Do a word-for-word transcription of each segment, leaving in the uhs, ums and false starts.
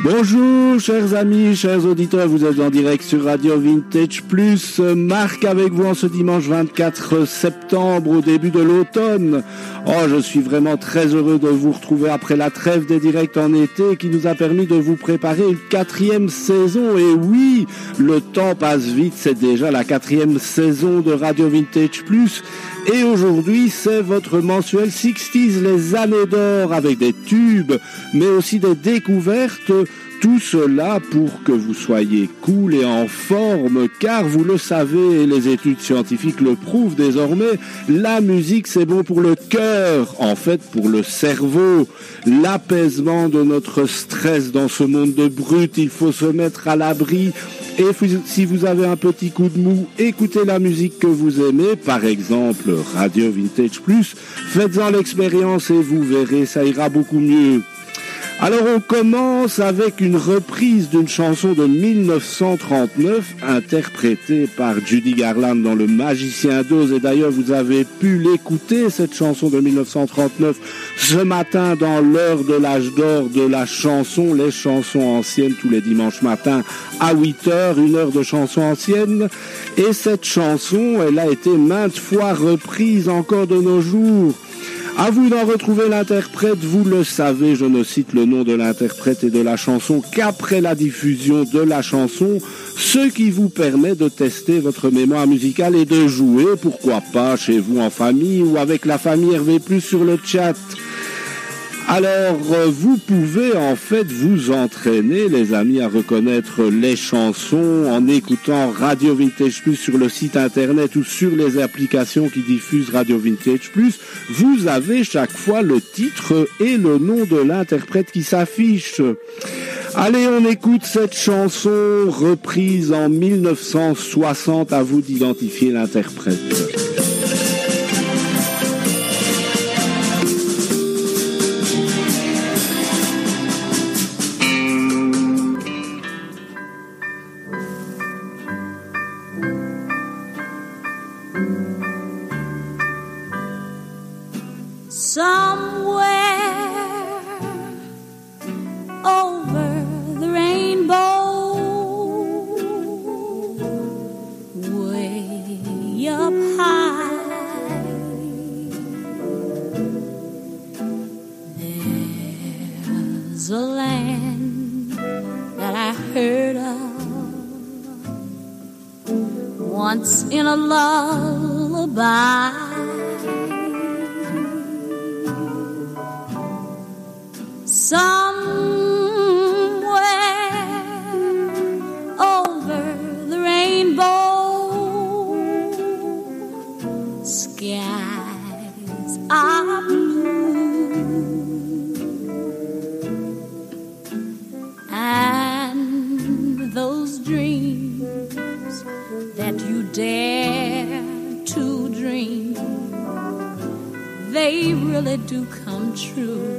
Bonjour chers amis, chers auditeurs, vous êtes en direct sur Radio Vintage Plus. Marc avec vous en ce dimanche vingt-quatre septembre au début de l'automne. Oh, je suis vraiment très heureux de vous retrouver après la trêve des directs en été qui nous a permis de vous préparer une quatrième saison. Et oui, le temps passe vite, c'est déjà la quatrième saison de Radio Vintage Plus. Et aujourd'hui, c'est votre mensuel sixties, les années d'or avec des tubes, mais aussi des découvertes. Tout cela pour que vous soyez cool et en forme, car vous le savez, et les études scientifiques le prouvent désormais, la musique c'est bon pour le cœur, en fait pour le cerveau, l'apaisement de notre stress dans ce monde de brutes, il faut se mettre à l'abri. Et si vous avez un petit coup de mou, écoutez la musique que vous aimez, par exemple Radio Vintage Plus, faites-en l'expérience et vous verrez, ça ira beaucoup mieux. Alors on commence avec une reprise d'une chanson de dix-neuf cent trente-neuf interprétée par Judy Garland dans Le Magicien d'Oz, et d'ailleurs vous avez pu l'écouter cette chanson de dix-neuf cent trente-neuf ce matin dans l'heure de l'âge d'or de la chanson, les chansons anciennes tous les dimanches matins à huit heures, une heure de chansons anciennes, et cette chanson elle a été maintes fois reprise encore de nos jours. À vous d'en retrouver l'interprète, vous le savez, je ne cite le nom de l'interprète et de la chanson qu'après la diffusion de la chanson, ce qui vous permet de tester votre mémoire musicale et de jouer, pourquoi pas, chez vous en famille ou avec la famille R V plus sur le chat. Alors, vous pouvez en fait vous entraîner, les amis, à reconnaître les chansons en écoutant Radio Vintage Plus sur le site internet ou sur les applications qui diffusent Radio Vintage Plus. Vous avez chaque fois le titre et le nom de l'interprète qui s'affiche. Allez, on écoute cette chanson reprise en dix-neuf cent soixante, à vous d'identifier l'interprète. In a lullaby, somewhere over the rainbow, skies are blue, and those dreams that you dare to dream, they really do come true.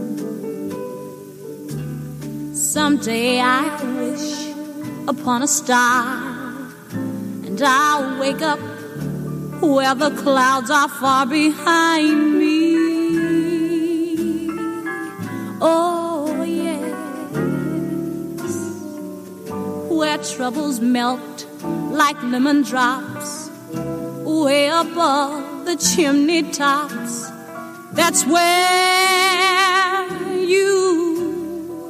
Someday I wish upon a star, and I'll wake up where the clouds are far behind me. Oh yes, where troubles melt like lemon drops way above the chimney tops. That's where you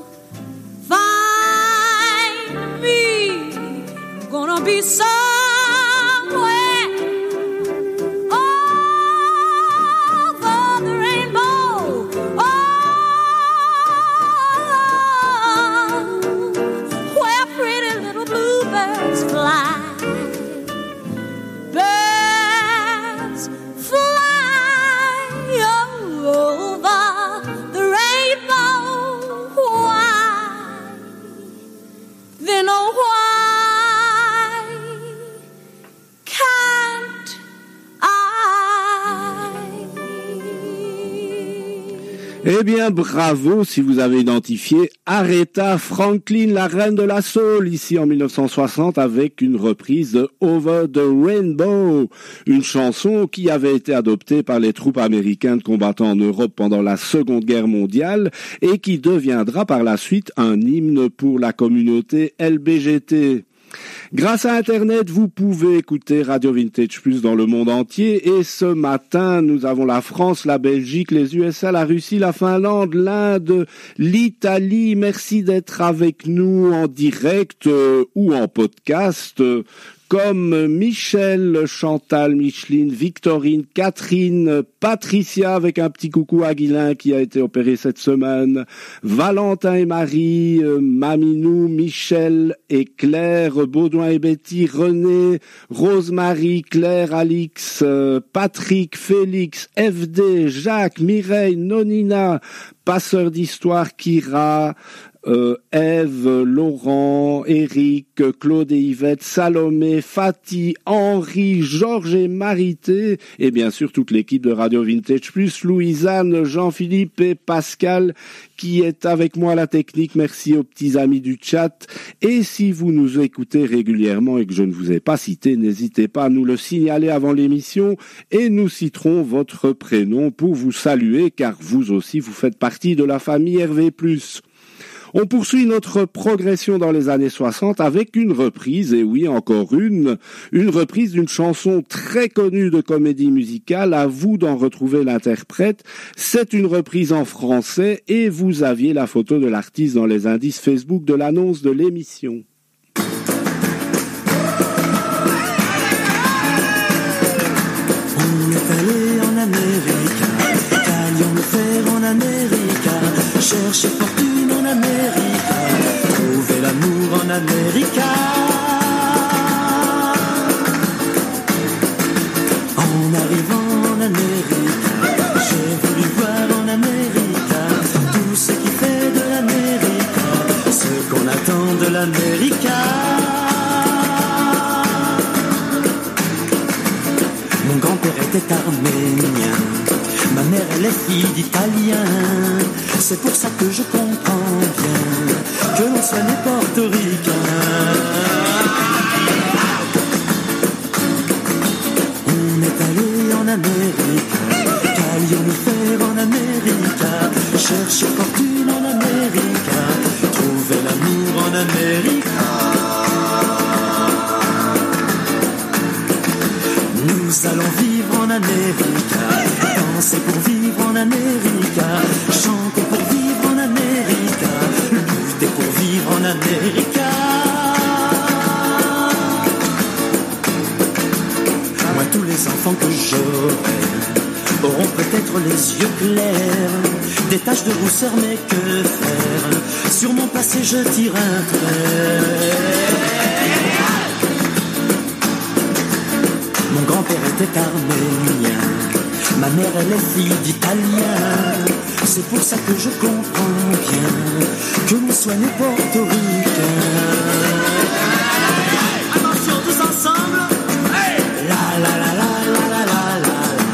find me. Gonna be somewhere over the rainbow. Oh, where pretty little bluebirds fly. Eh bien, bravo si vous avez identifié Aretha Franklin, la reine de la soul, ici en mille neuf cent soixante, avec une reprise de Over the Rainbow, une chanson qui avait été adoptée par les troupes américaines combattant en Europe pendant la Seconde Guerre mondiale et qui deviendra par la suite un hymne pour la communauté L G B T. Grâce à Internet, vous pouvez écouter Radio Vintage Plus dans le monde entier et ce matin, nous avons la France, la Belgique, les U S A, la Russie, la Finlande, l'Inde, l'Italie. Merci d'être avec nous en direct euh, ou en podcast. Euh, comme Michel, Chantal, Micheline, Victorine, Catherine, Patricia avec un petit coucou à Guilain qui a été opéré cette semaine, Valentin et Marie, euh, Maminou, Michel et Claire, Baudouin et Betty, René, Rosemary, Claire, Alix, euh, Patrick, Félix, F D, Jacques, Mireille, Nonina, Passeur d'histoire, Kira, Euh, Ève, Laurent, Eric, Claude et Yvette, Salomé, Fatih, Henri, Georges et Marité, et bien sûr toute l'équipe de Radio Vintage Plus, Louisanne, Jean-Philippe et Pascal, qui est avec moi à la technique. Merci aux petits amis du chat. Et si vous nous écoutez régulièrement et que je ne vous ai pas cité, n'hésitez pas à nous le signaler avant l'émission et nous citerons votre prénom pour vous saluer, car vous aussi vous faites partie de la famille R V plus. On poursuit notre progression dans les années soixante avec une reprise, et oui, encore une, une reprise d'une chanson très connue de comédie musicale. À vous d'en retrouver l'interprète. C'est une reprise en français et vous aviez la photo de l'artiste dans les indices Facebook de l'annonce de l'émission. On est allé en Amérique, qu'allions-nous faire en Amérique, chercher fortune en Amérique, trouver l'amour en Amérique. En arrivant en Amérique, j'ai voulu voir en Amérique tout ce qui fait de l'Amérique, ce qu'on attend de l'Amérique. Mon grand-père était arménien, ma mère elle est fille d'Italiens. C'est pour ça que je comprends bien que l'on soit né portoricain. On est allé en Amérique, qu'allions-nous faire en Amérique, chercher fortune en Amérique, trouver l'amour en Amérique. Nous allons vivre en Amérique, danser pour vivre en Amérique, chanter pour vivre en Amérique, lutter pour vivre en Amérique. Moi, tous les enfants que j'aurai auront peut-être les yeux clairs, des taches de rousseur, mais que faire? Sur mon passé, je tire un trait. Mon grand-père était arménien, ma mère elle est fille d'Italiens. C'est pour ça que je comprends bien que l'on soit né portoricain. Attention tous ensemble. Hey, la la la la la la la la.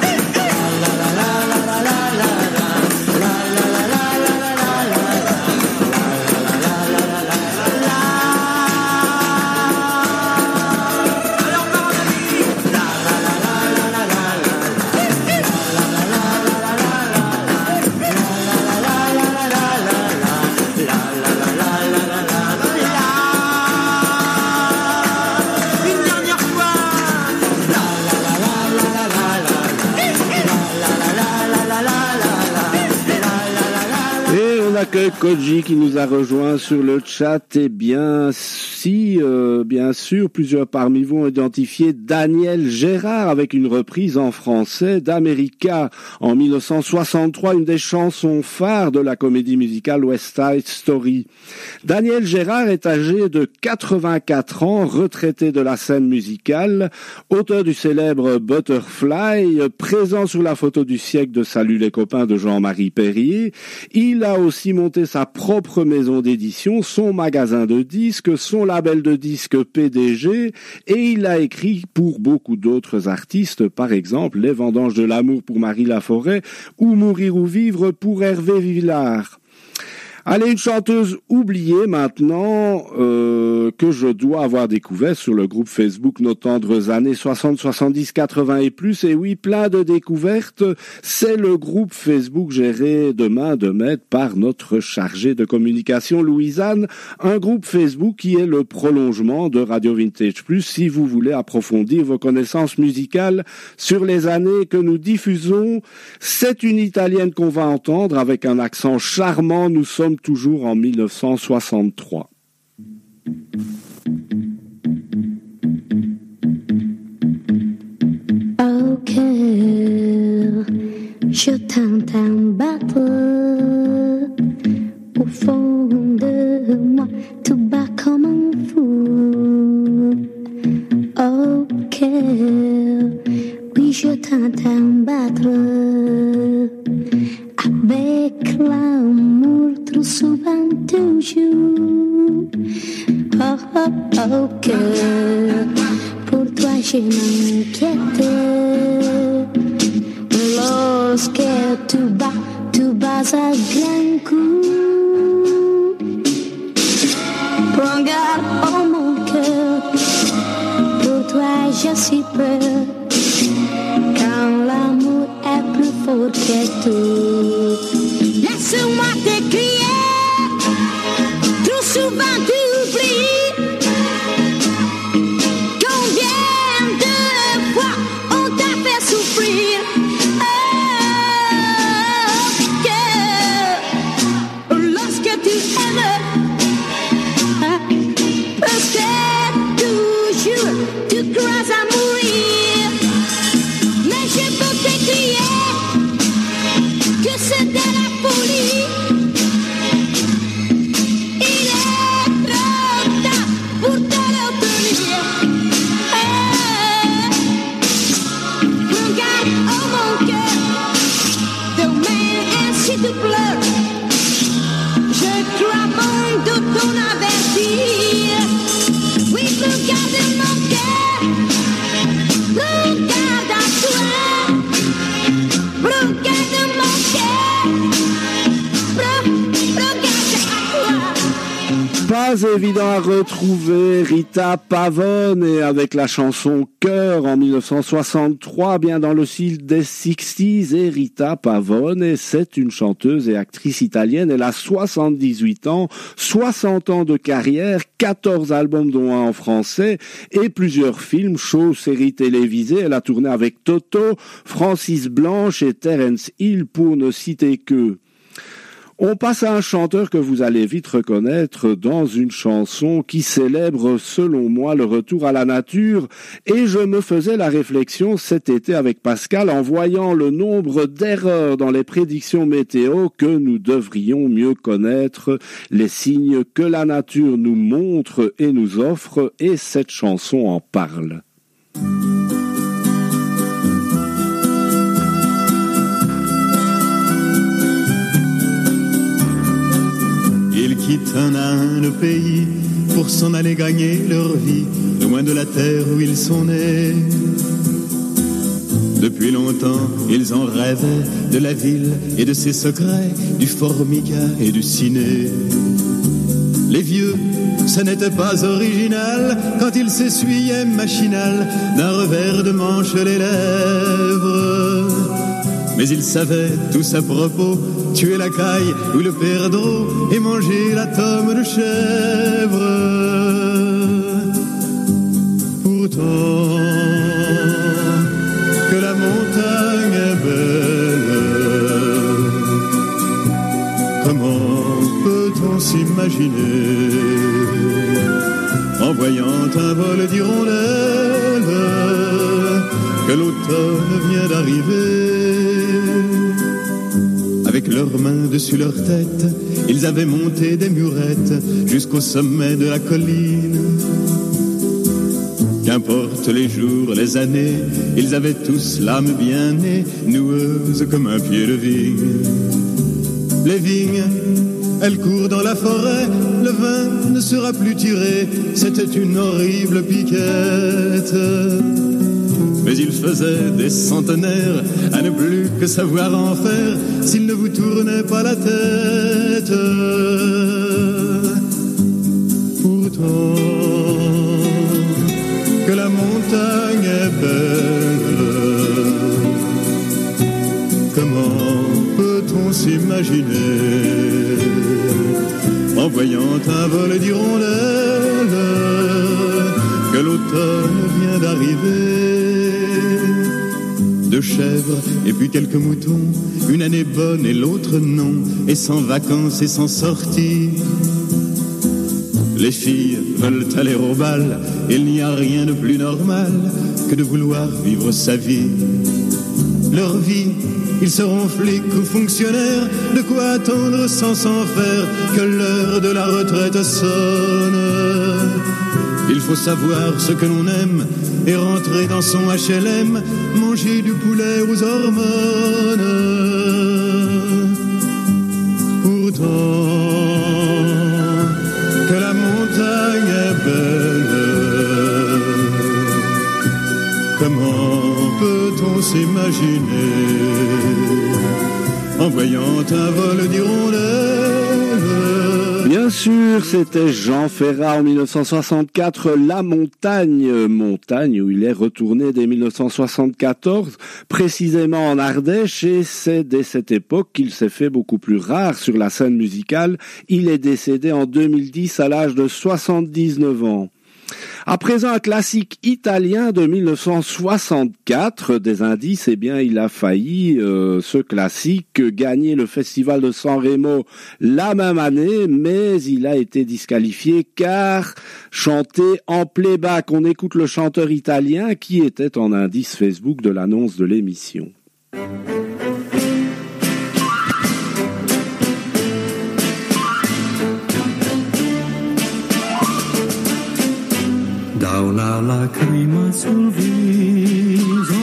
Que Koji qui nous a rejoint sur le chat. Et bien si, euh, bien sûr, plusieurs parmi vous ont identifié Daniel Gérard avec une reprise en français d'America en mille neuf cent soixante-trois, une des chansons phares de la comédie musicale West Side Story. Daniel Gérard est âgé de quatre-vingt-quatre ans, retraité de la scène musicale, auteur du célèbre Butterfly, présent sur la photo du siècle de Salut les copains de Jean-Marie Perrier. Il a aussi monté monter sa propre maison d'édition, son magasin de disques, son label de disques P D G, et il a écrit pour beaucoup d'autres artistes, par exemple Les Vendanges de l'amour pour Marie Laforêt ou Mourir ou vivre pour Hervé Villard. Allez, une chanteuse oubliée maintenant, euh, que je dois avoir découvert sur le groupe Facebook Nos tendres années soixante, soixante-dix, quatre-vingts et plus. Et oui, plein de découvertes. C'est le groupe Facebook géré de main de maître par notre chargée de communication, Louise-Anne. Un groupe Facebook qui est le prolongement de Radio Vintage Plus si vous voulez approfondir vos connaissances musicales sur les années que nous diffusons. C'est une Italienne qu'on va entendre avec un accent charmant. Nous sommes toujours en mille neuf cent soixante-trois. Au cœur, je t'entends battre. Au fond de moi, tout bat comme un fou. Au cœur, oui, je t'entends battre. Avec l'amour trop souvent toujours. Oh, oh, oh, cœur, pour toi je m'inquiète. Lorsque tu bats, tu bats à grand coup. Prends garde, oh mon cœur, pour toi je suis peur. Quand l'amour est plus fort que tout. Laisse-moi te crier, trop souvent tu oublies. Combien de fois on t'a fait souffrir. Oh, que lorsque tu aimes, parce que toujours tu crois à mourir. Mais je peux te crier que c'est de la folie. Il est trop tard pour te l'obtenir. Hey, regarde, oh mon cœur, demain ainsi tu pleures. Je crois bon de ton avertir. Oui, regarde mon cœur, regarde à toi, regarde mon cœur, regarde à toi. Pas évident à retrouver Rita Pavone, et avec la chanson Cœur en mille neuf cent soixante-trois, bien dans le style des sixties. Et Rita Pavone, et c'est une chanteuse et actrice italienne. Elle a soixante-dix-huit ans, soixante ans de carrière, quatorze albums dont un en français et plusieurs films, shows, séries télévisées. Elle a tourné avec Toto, Francis Blanche et Terence Hill pour ne citer que. On passe à un chanteur que vous allez vite reconnaître dans une chanson qui célèbre, selon moi, le retour à la nature. Et je me faisais la réflexion cet été avec Pascal en voyant le nombre d'erreurs dans les prédictions météo que nous devrions mieux connaître, les signes que la nature nous montre et nous offre, et cette chanson en parle. Ils quittent un à un le pays pour s'en aller gagner leur vie, loin de la terre où ils sont nés. Depuis longtemps, ils en rêvaient de la ville et de ses secrets, du formica et du ciné. Les vieux, ce n'était pas original quand ils s'essuyaient machinal d'un revers de manche les lèvres. Mais ils savaient tous à propos tuer la caille ou le perdreau et manger la tome de chèvre. Pourtant, que la montagne est belle, comment peut-on s'imaginer en voyant un vol d'hirondelles que l'automne vient d'arriver? Avec leurs mains dessus leur tête, ils avaient monté des murettes jusqu'au sommet de la colline. Qu'importe les jours, les années, ils avaient tous l'âme bien née, noueuse comme un pied de vigne. Les vignes, elle court dans la forêt, le vin ne sera plus tiré, c'était une horrible piquette. Mais il faisait des centenaires à ne plus que savoir en faire s'il ne vous tournait pas la tête. Pourtant, que la montagne est belle, comment peut-on s'imaginer, en voyant un vol d'hirondelles, que l'automne vient d'arriver. Deux chèvres et puis quelques moutons, une année bonne et l'autre non, et sans vacances et sans sortie. Les filles veulent aller au bal, il n'y a rien de plus normal que de vouloir vivre sa vie. Leur vie, ils seront flics ou fonctionnaires, de quoi attendre sans s'en faire que l'heure de la retraite sonne. Il faut savoir ce que l'on aime et rentrer dans son H L M, manger du poulet aux hormones. Pourtant, que la montagne est belle, comment peut-on s'imaginer, en voyant un vol d'hirondelles? Bien sûr, c'était Jean Ferrat en mille neuf cent soixante-quatre, La Montagne, montagne où il est retourné dès mille neuf cent soixante-quatorze, précisément en Ardèche, et c'est dès cette époque qu'il s'est fait beaucoup plus rare sur la scène musicale. Il est décédé en deux mille dix à l'âge de soixante-dix-neuf ans. À présent, un classique italien de mille neuf cent soixante-quatre, des indices, eh bien, il a failli, euh, ce classique, gagner le festival de Sanremo la même année, mais il a été disqualifié car chanté en playback. On écoute le chanteur italien qui était en indice Facebook de l'annonce de l'émission. Da una lacrima sul viso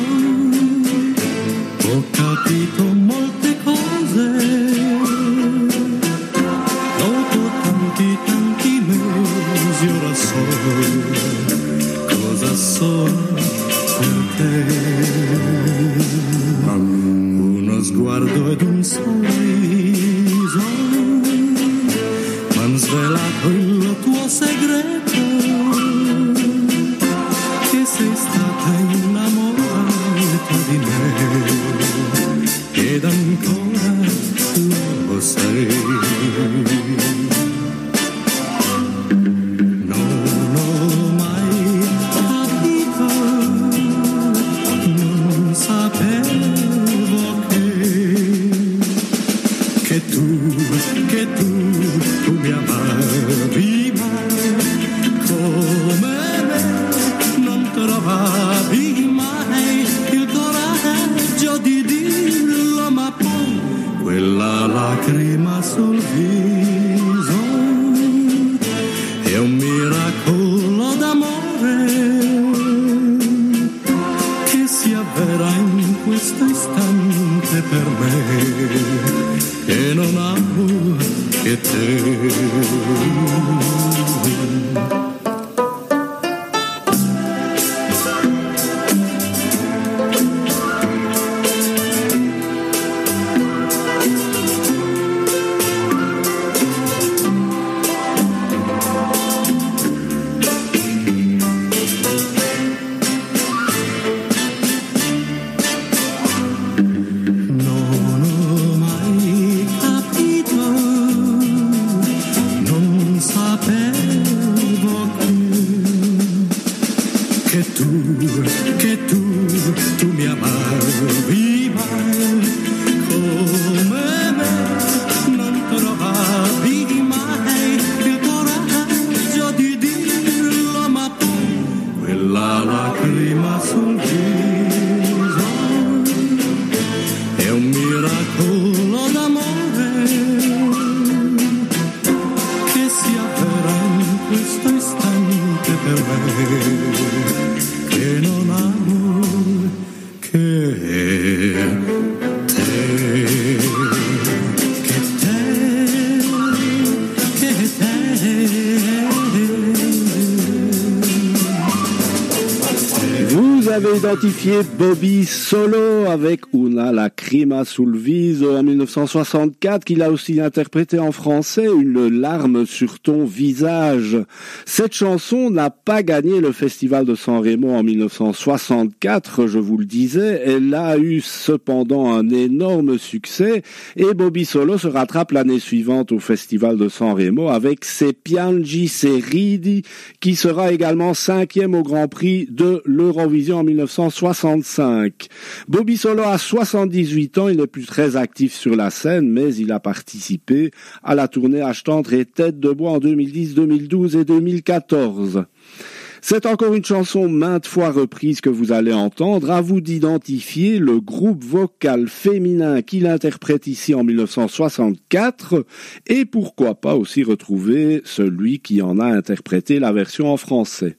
ho capito molte cose, dopo tanti tanti mesi ora so cosa sono per te. Uno sguardo ed un sorriso m'han svelato il tuo segreto, sei stata innamorata di me ed ancora lo sei. Non ho mai capito, non sapevo che che tu, che tu, tu mi amavi come trovavi mai il coraggio di dirlo, ma poi quella lacrima sul viso è un miracolo d'amore che si avvera in questo istante per me, che non amo che te. avez identifié Bobby Solo avec Una lacrima sul viso en dix-neuf cent soixante-quatre, qu'il a aussi interprété en français, Une larme sur ton visage. Cette chanson n'a pas gagné le Festival de San Remo en dix-neuf cent soixante-quatre, je vous le disais. Elle a eu cependant un énorme succès et Bobby Solo se rattrape l'année suivante au Festival de San Remo avec Se piangi se ridi, qui sera également cinquième au Grand Prix de l'Eurovision en dix-neuf cent soixante-cinq. Bobby Solo a soixante-dix-huit ans, il n'est plus très actif sur la scène, mais il a participé à la tournée H-Tendre et Tête de Bois en deux mille dix, deux mille douze et deux mille quatorze. C'est encore une chanson maintes fois reprise que vous allez entendre. À vous d'identifier le groupe vocal féminin qui l'interprète ici en dix-neuf cent soixante-quatre et pourquoi pas aussi retrouver celui qui en a interprété la version en français.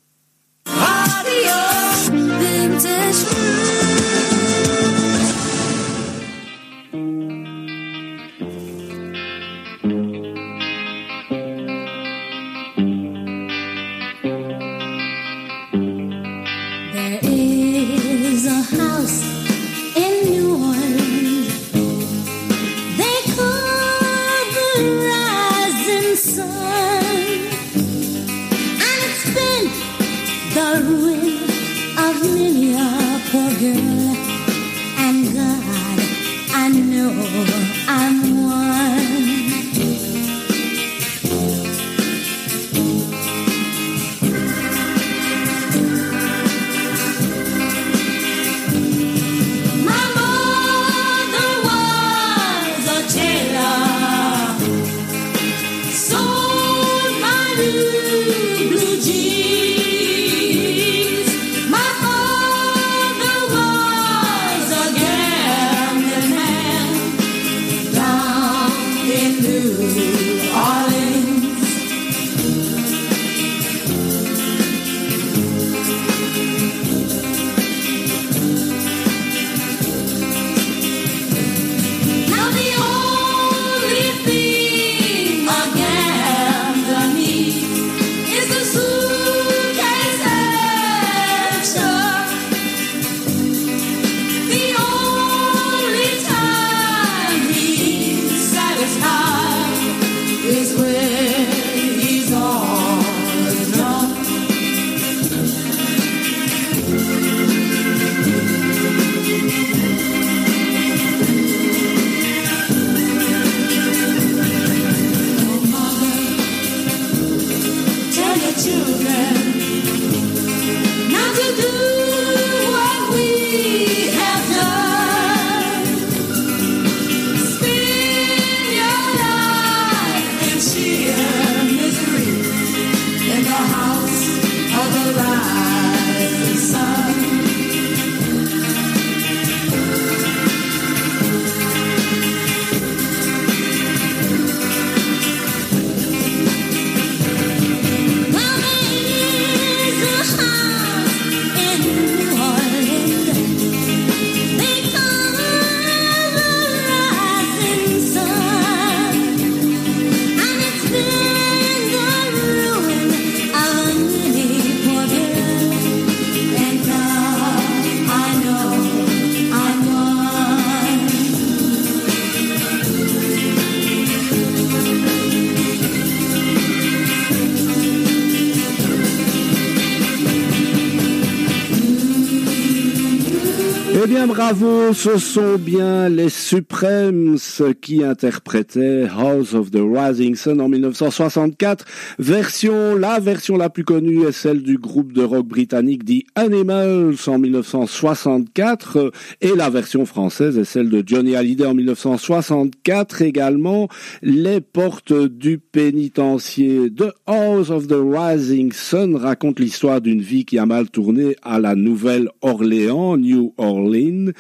Eh bien, bravo, ce sont bien les Supremes qui interprétaient House of the Rising Sun en dix-neuf cent soixante-quatre. Version, la version la plus connue est celle du groupe de rock britannique The Animals en dix-neuf cent soixante-quatre et la version française est celle de Johnny Hallyday en dix-neuf cent soixante-quatre également. Les portes du pénitencier de House of the Rising Sun racontent l'histoire d'une vie qui a mal tourné à la Nouvelle-Orléans, New Orleans,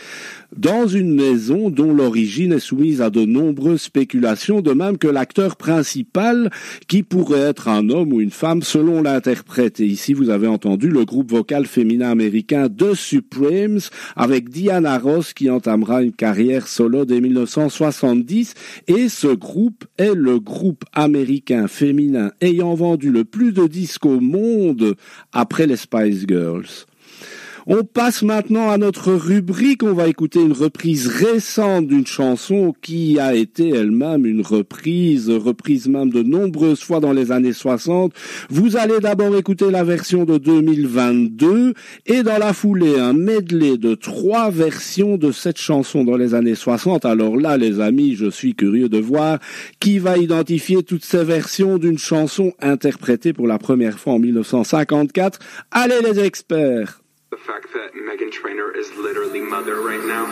dans une maison dont l'origine est soumise à de nombreuses spéculations, de même que l'acteur principal qui pourrait être un homme ou une femme selon l'interprète. Et ici vous avez entendu le groupe vocal féminin américain The Supremes avec Diana Ross qui entamera une carrière solo dès dix-neuf cent soixante-dix et ce groupe est le groupe américain féminin ayant vendu le plus de disques au monde après les Spice Girls. On passe maintenant à notre rubrique. On va écouter une reprise récente d'une chanson qui a été elle-même une reprise, reprise même de nombreuses fois dans les années soixante. Vous allez d'abord écouter la version de deux mille vingt-deux et dans la foulée un medley de trois versions de cette chanson dans les années soixante. Alors là, les amis, je suis curieux de voir qui va identifier toutes ces versions d'une chanson interprétée pour la première fois en mille neuf cent cinquante-quatre. Allez les experts! The fact that Meghan Trainor is literally mother right now.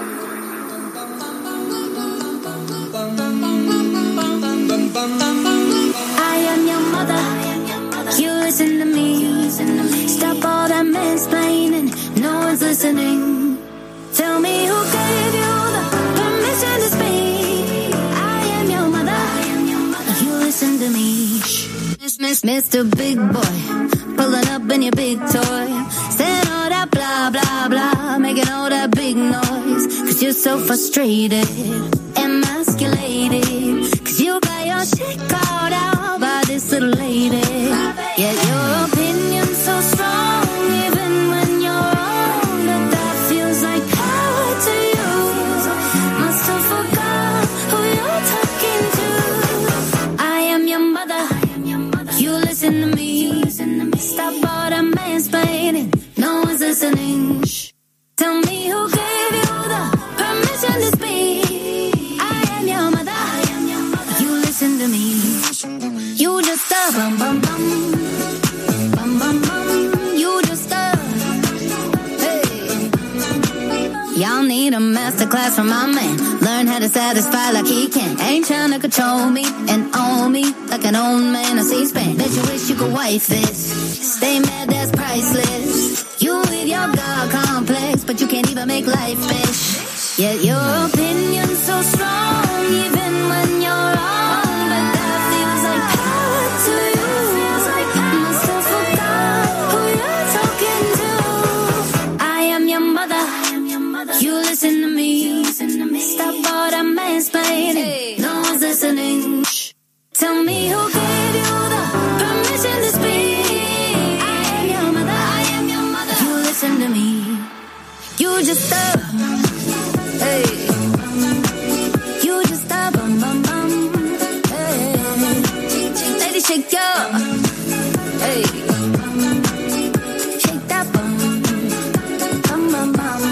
I am your mother, you listen to me. Stop all that mansplaining, no one's listening. Tell me who gave you the permission to speak. I am your mother, you listen to me. Miss, miss, Mister Big Boy, pulling up in your big toy, saying all that blah, blah, blah, making all that big noise. Cause you're so frustrated, emasculated, cause you got your shit called out by this little lady. Yet your opinion's so strong, even when you're wrong, that that feels like power to you. Must have forgot who you're talking to. I am your mother, you listen to me. Stop all the mansplaining, no one's listening. Shh. Tell me who gave you the permission to speak. I am your mother, you listen to me. You just a bum bum bum, bum bum bum. You just a, hey. Y'all need a masterclass from my man. Learn how to satisfy like he can. Ain't trying to control me and own me like an old man on C-SPAN. Bet you wish you could wife this. Stay mad, that's priceless. You with your God complex, but you can't even make life fish. Yet your opinion's so strong, even when you're wrong. But that feels like power to you. Must have forgot who you're talking to. I am your mother, you listen to me. Stop all the mansplaining, no one's listening. Shh. Tell me who gave you the permission to speak. I am your mother, I am your mother. You listen to me. You just a, hey. You just a bum bum bum, hey. Lady, shake your, hey. Shake that bum, bum bum bum.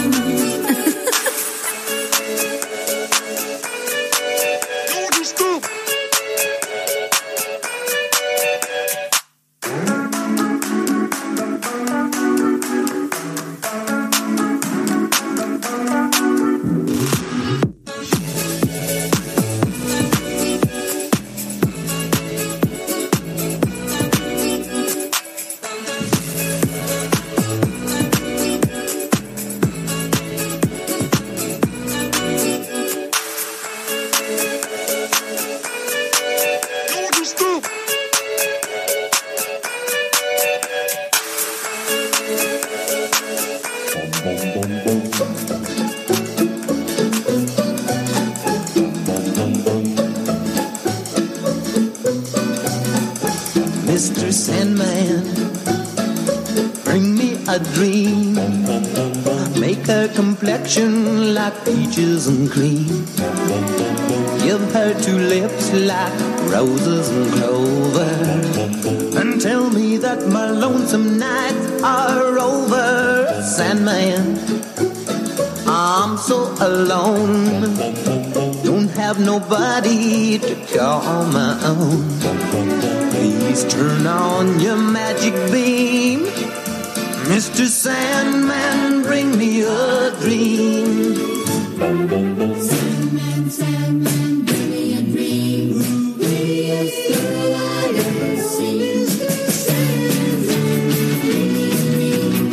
Mister Sandman, bring me a dream. Make her complexion like peaches and cream. Give her two lips like roses and clover. And tell me that my lonesome nights are over. Sandman, I'm so alone. Don't have nobody to call my own. Please turn on your magic beam. Mister Sandman, bring me a dream. Sandman, Sandman, bring me a dream. Prettiest girl I've ever seen. Sandman, Sandman, bring me a dream.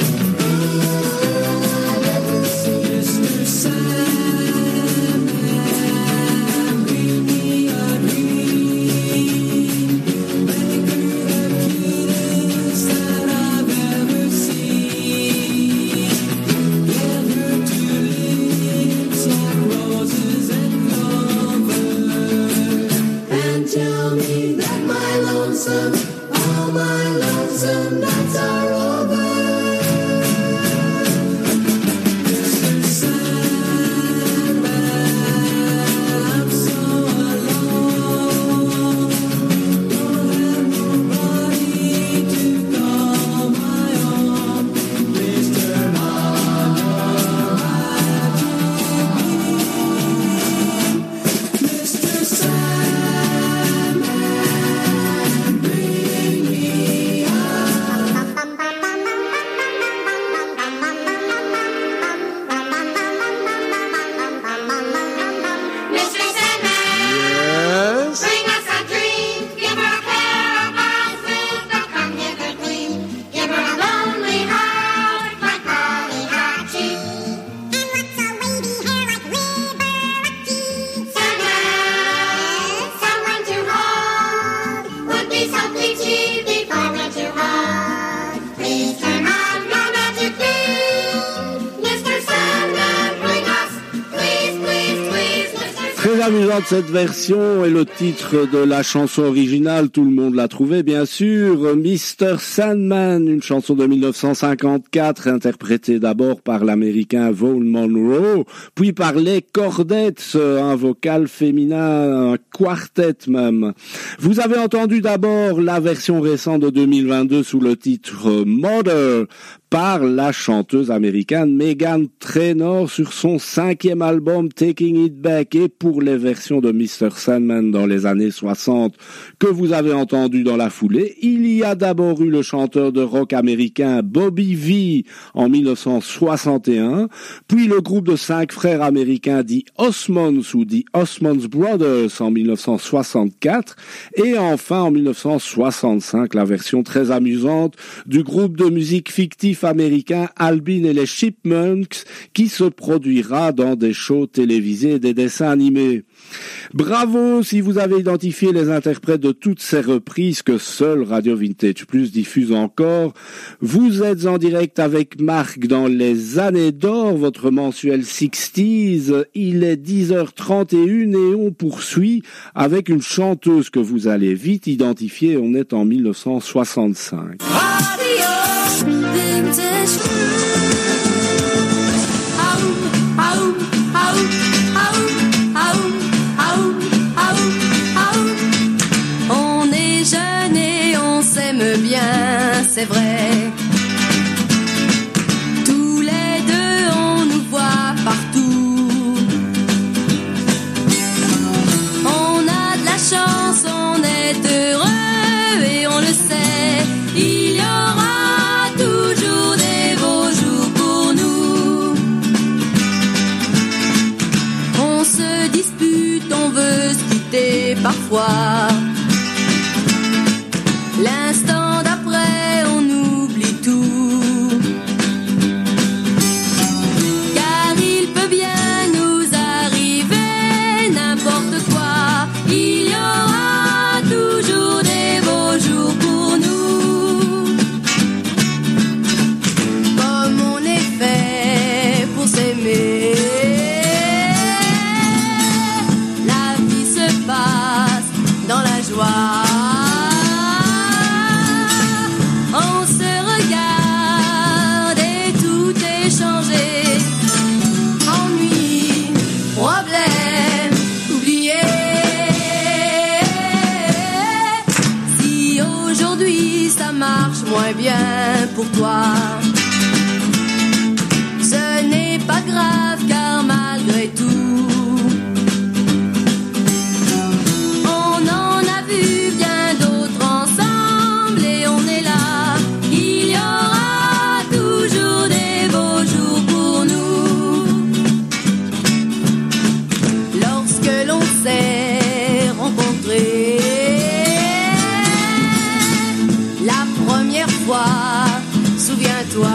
I've ever seen. Mister Sandman, bring me a dream. Make her the cutest that I've ever seen. Give her two lips like roses and clover. And tell me amusant de cette version et le titre de la chanson originale, tout le monde l'a trouvé bien sûr, mister Sandman, une chanson de mille neuf cent cinquante-quatre interprétée d'abord par l'américain Vaughn Monroe, puis par les Chordettes, un vocal féminin, un quartet même. Vous avez entendu d'abord la version récente de deux mille vingt-deux sous le titre Mother, par la chanteuse américaine Meghan Trainor sur son cinquième album Taking It Back, et pour les versions de mister Sandman dans les années soixante que vous avez entendues dans la foulée, il y a d'abord eu le chanteur de rock américain Bobby Vee en mille neuf cent soixante et un, puis le groupe de cinq frères américains The Osmonds ou The Osmonds Brothers en mille neuf cent soixante-quatre, et enfin en mille neuf cent soixante-cinq la version très amusante du groupe de musique fictif américain Alvin et les Chipmunks, qui se produira dans des shows télévisés et des dessins animés. Bravo si vous avez identifié les interprètes de toutes ces reprises que seul Radio Vintage Plus diffuse encore. Vous êtes en direct avec Marc dans les années d'or, votre mensuel sixties. Il est dix heures trente et une et on poursuit avec une chanteuse que vous allez vite identifier. On est en mille neuf cent soixante-cinq. On est jeune et on s'aime bien, c'est vrai. Tous les deux on nous voit partout. On a de la chance, on est heureux et on le sait. Il y aura toujours des beaux jours pour nous. On se dispute, on veut se quitter parfois. L'instant d'après, on oublie tout. Car il peut bien nous arriver n'importe quoi. Il y aura toujours des beaux jours pour nous. Comme on est fait pour s'aimer. La vie se passe dans la joie. On se regarde et tout est changé. Ennui, problème, oublié. Si aujourd'hui ça marche moins bien pour toi, ce n'est pas grave car malgré tout, on en a vu bien d'autres ensemble et on est là. Il y aura toujours des beaux jours pour nous. Lorsque l'on s'est rencontrés la première fois, souviens-toi,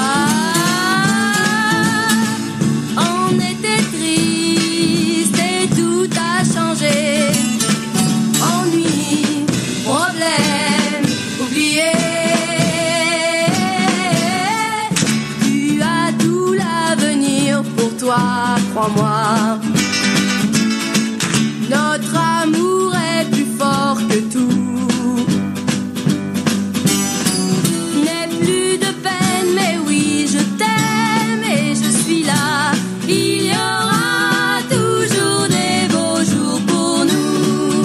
on était triste et tout a changé. Ennui, problème, oublié. Tu as tout l'avenir pour toi, crois-moi. Notre amour est plus fort que tout. N'aie plus de peine, mais oui, je t'aime et je suis là. Il y aura toujours des beaux jours pour nous.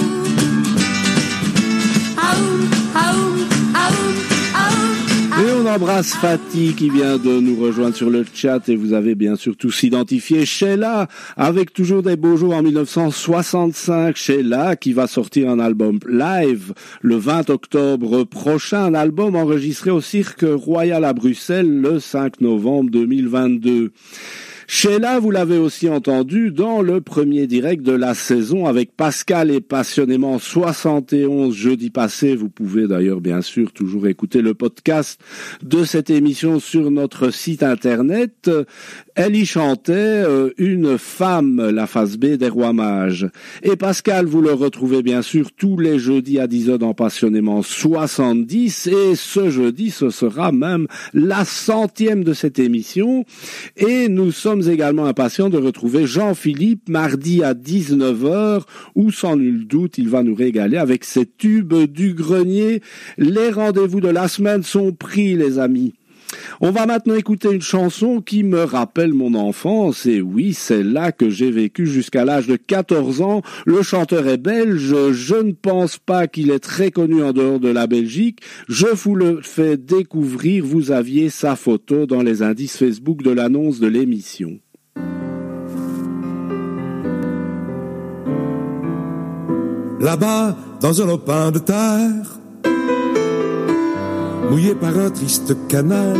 Aoum, aoum, aoum, aoum, Et on embrasse Fatih qui vient de nous rejoindre sur le chat, et vous avez bien sûr tous identifié Sheila avec toujours des beaux jours en mille neuf cent soixante-cinq. Sheila qui va sortir un album live le vingt octobre prochain, un album enregistré au Cirque Royal à Bruxelles le cinq novembre deux mille vingt-deux. Sheila, vous l'avez aussi entendu dans le premier direct de la saison avec Pascal et Passionnément soixante et onze jeudi passé. Vous pouvez d'ailleurs bien sûr toujours écouter le podcast de cette émission sur notre site internet. Elle y chantait euh, une femme, la face B des Rois Mages. Et Pascal, vous le retrouvez bien sûr tous les jeudis à dix heures dans Passionnément soixante-dix. Et ce jeudi, ce sera même la centième de cette émission. Et nous sommes sommes également impatients de retrouver Jean-Philippe mardi à dix-neuf heures, où sans nul doute il va nous régaler avec ses tubes du grenier. Les rendez-vous de la semaine sont pris, les amis. On va maintenant écouter une chanson qui me rappelle mon enfance, et oui, c'est là que j'ai vécu jusqu'à l'âge de quatorze ans. Le chanteur est belge, je ne pense pas qu'il est très connu en dehors de la Belgique. Je vous le fais découvrir, vous aviez sa photo dans les indices Facebook de l'annonce de l'émission. Là-bas, dans un lopin de terre, mouillé par un triste canal,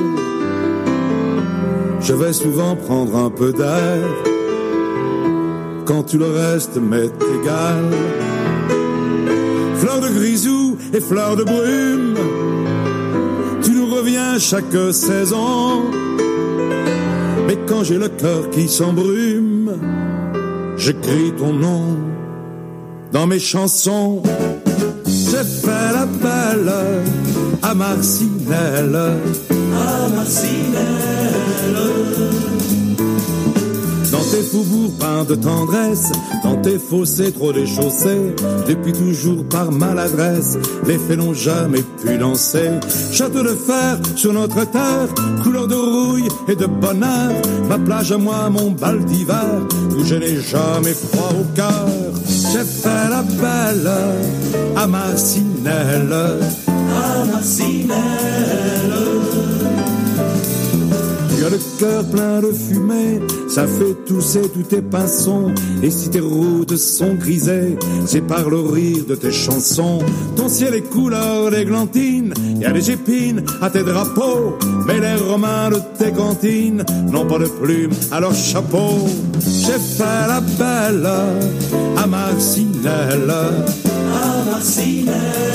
je vais souvent prendre un peu d'air. Quand tout le reste m'est égal, fleurs de grisou et fleurs de brume, tu nous reviens chaque saison. Mais quand j'ai le cœur qui s'embrume, j'écris ton nom dans mes chansons. J'ai fait la belle à Marcinelle, à Marcinelle. Dans tes faubourgs peints de tendresse, dans tes fossés trop déchaussés, depuis toujours par maladresse, les fées n'ont jamais pu danser. Château de fer sur notre terre, couleur de rouille et de bonheur, ma plage à moi, mon bal d'hiver, où je n'ai jamais froid au cœur. J'ai fait la belle à Marcinelle, à Marcinelle. Tu as le cœur plein de fumée, ça fait tousser tous tes pinsons. Et si tes routes sont grisées, c'est par le rire de tes chansons. Ton ciel est couleur d'églantine, y a des épines à tes drapeaux, mais les Romains de tes cantines n'ont pas de plumes à leur chapeau. J'ai fait la belle à Marcinelle, à Marcinelle.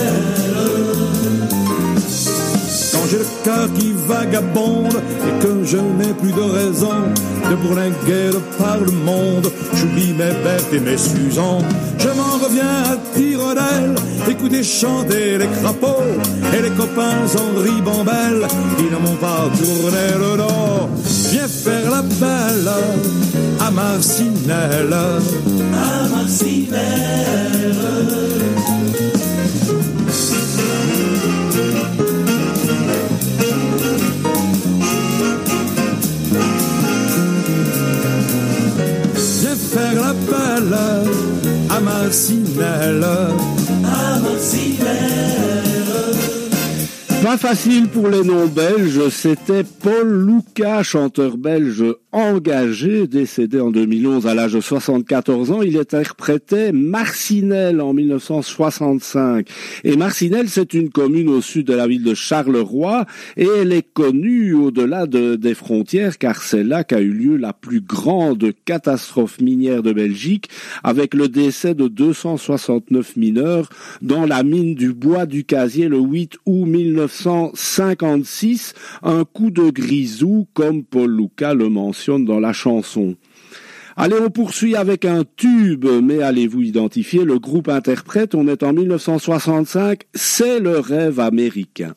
Quand j'ai le cœur qui vagabonde et que je n'ai plus de raison de bourlinguer par le monde, j'oublie mes bêtes et mes Suzans. Je m'en reviens à Tire-d'aile, écouter chanter les crapauds et les copains en ribambelle qui ne m'ont pas tourné le dos. Viens faire la belle à Marcinelle, à Marcinelle. Faire la belle à Marcinelle, à Marcinelle. Pas facile pour les noms belges, c'était Paul Louca, chanteur belge engagé, décédé en deux mille onze à l'âge de soixante-quatorze ans. Il interprétait Marcinelle en mille neuf cent soixante-cinq. Et Marcinelle, c'est une commune au sud de la ville de Charleroi, et elle est connue au-delà de, des frontières, car c'est là qu'a eu lieu la plus grande catastrophe minière de Belgique, avec le décès de deux cent soixante-neuf mineurs dans la mine du bois du Casier le huit août mille neuf cent cinquante-six, un coup de grisou, comme Paul Louca le mentionne dans la chanson. Allez, on poursuit avec un tube, mais allez-vous identifier le groupe interprète? On est en mille neuf cent soixante-cinq, c'est le rêve américain.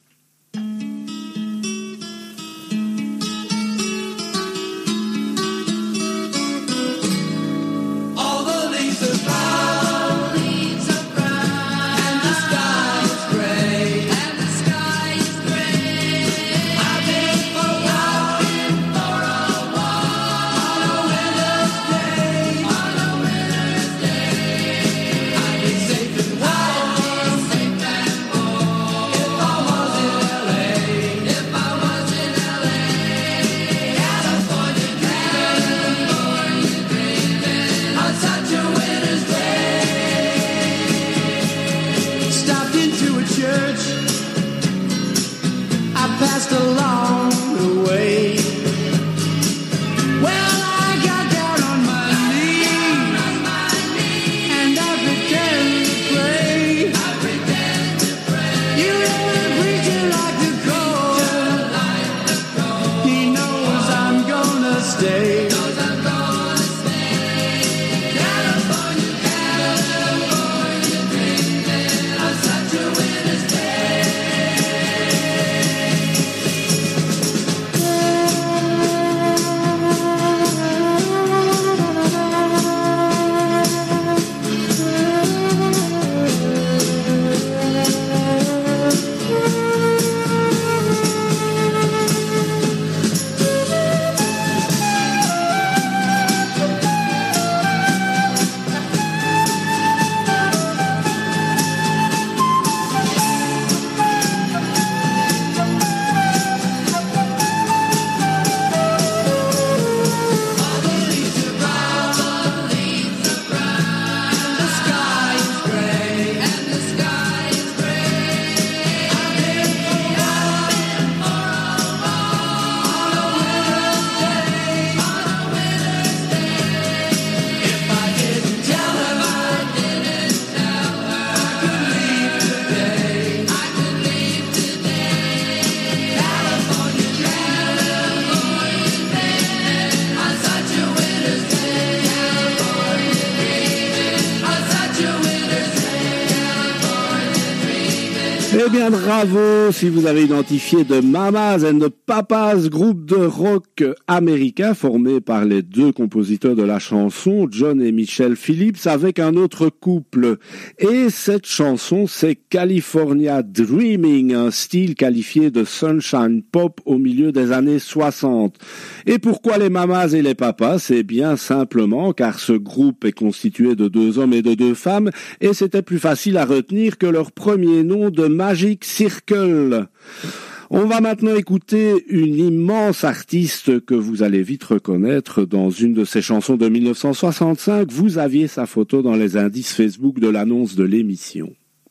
bien, bravo si vous avez identifié The Mamas and the Papas, groupe de rock américain formé par les deux compositeurs de la chanson, John et Michelle Phillips, avec un autre couple. Et cette chanson, c'est California Dreaming, un style qualifié de sunshine pop au milieu des années soixante. Et pourquoi les Mamas et les Papas? C'est bien simplement car ce groupe est constitué de deux hommes et de deux femmes, et c'était plus facile à retenir que leur premier nom de Magic Circle. On va maintenant écouter une immense artiste que vous allez vite reconnaître dans une de ses chansons de mille neuf cent soixante-cinq. Vous aviez sa photo dans les indices Facebook de l'annonce de l'émission.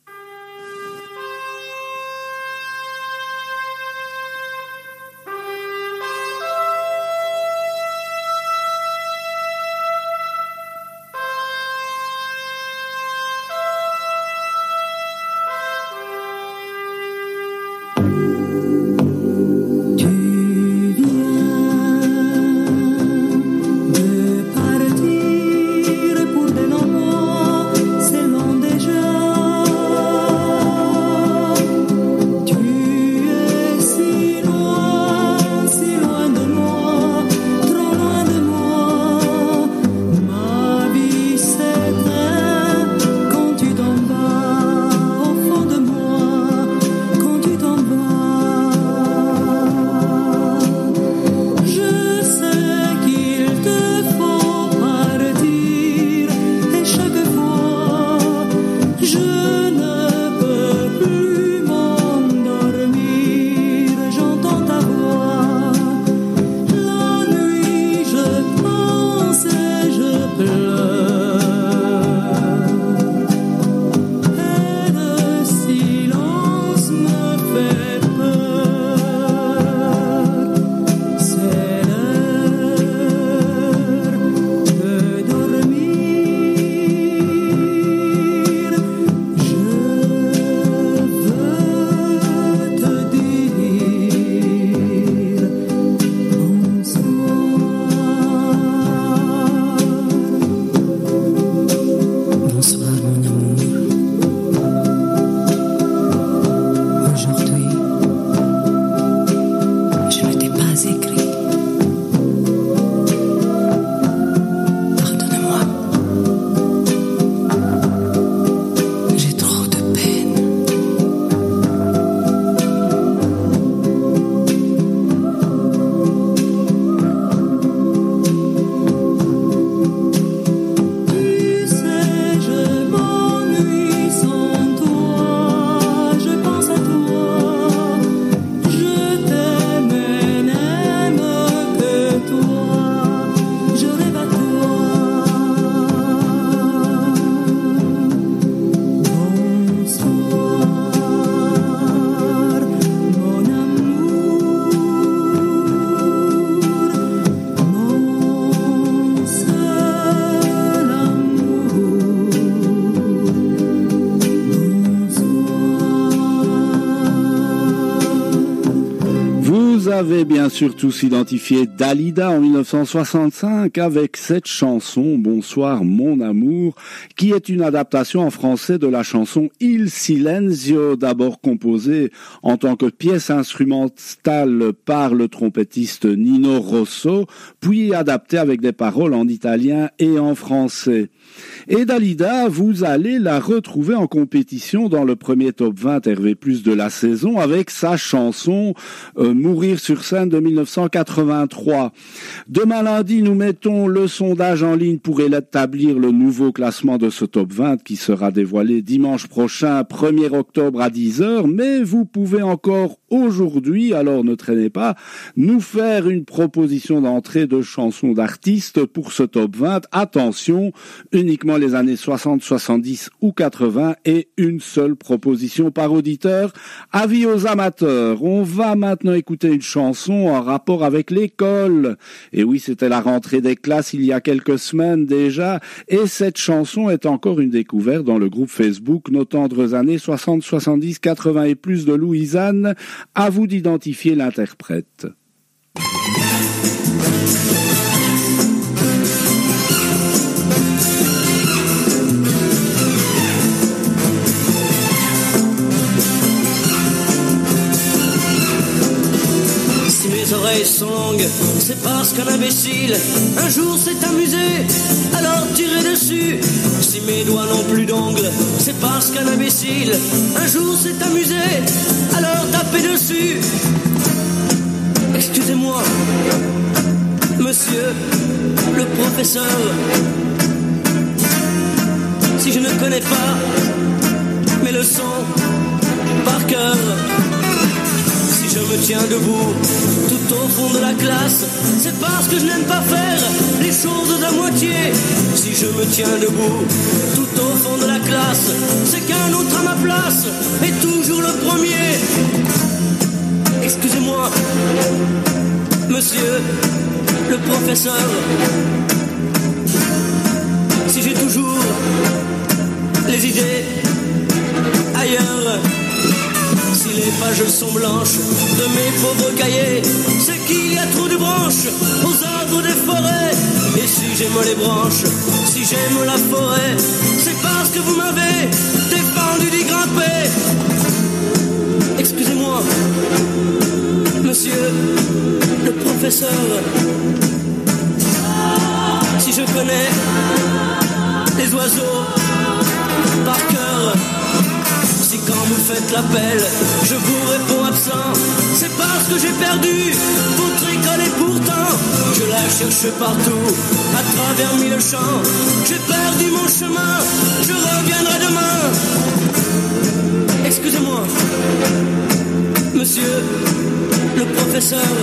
Avez bien sûr tous identifié Dalida en mille neuf cent soixante-cinq avec cette chanson Bonsoir mon amour, qui est une adaptation en français de la chanson Il Silenzio, d'abord composée en tant que pièce instrumentale par le trompettiste Nino Rosso, puis adaptée avec des paroles en italien et en français. Et Dalida, vous allez la retrouver en compétition dans le premier top vingt R V plus de la saison avec sa chanson euh, Mourir sur scène de mille neuf cent quatre-vingt-trois. Demain lundi, nous mettons le sondage en ligne pour établir le nouveau classement de ce top vingt qui sera dévoilé dimanche prochain, premier octobre à dix heures, mais vous pouvez encore aujourd'hui, alors ne traînez pas, nous faire une proposition d'entrée de chansons d'artistes pour ce top vingt. Attention, uniquement les années soixante, soixante-dix ou quatre-vingts et une seule proposition par auditeur. Avis aux amateurs, on va maintenant écouter une chanson en rapport avec l'école. Et oui, c'était la rentrée des classes il y a quelques semaines déjà, et cette chanson est encore une découverte dans le groupe Facebook Nos tendres années soixante, soixante-dix, quatre-vingts et plus de Louisanne. À vous d'identifier l'interprète. oreilles sont longues, c'est parce qu'un imbécile un jour s'est amusé, alors tirez dessus. Si mes doigts n'ont plus d'ongles, c'est parce qu'un imbécile un jour s'est amusé, alors tapez dessus. Excusez-moi, monsieur le professeur, si je ne connais pas mes leçons par cœur. Si je me tiens debout tout au fond de la classe, c'est parce que je n'aime pas faire les choses à moitié. Si je me tiens debout tout au fond de la classe, c'est qu'un autre à ma place est toujours le premier. Excusez-moi, monsieur le professeur, si j'ai toujours les idées ailleurs. Si les pages sont blanches de mes pauvres cahiers, c'est qu'il y a trop de branches aux arbres des forêts. Et si j'aime les branches, si j'aime la forêt, c'est parce que vous m'avez défendu d'y grimper. Excusez-moi, monsieur le professeur, si je connais les oiseaux par cœur. Si quand vous faites l'appel, je vous réponds absent, c'est parce que j'ai perdu votre école et pourtant je la cherche partout, à travers mille champs. J'ai perdu mon chemin, je reviendrai demain. Excusez-moi, monsieur le professeur,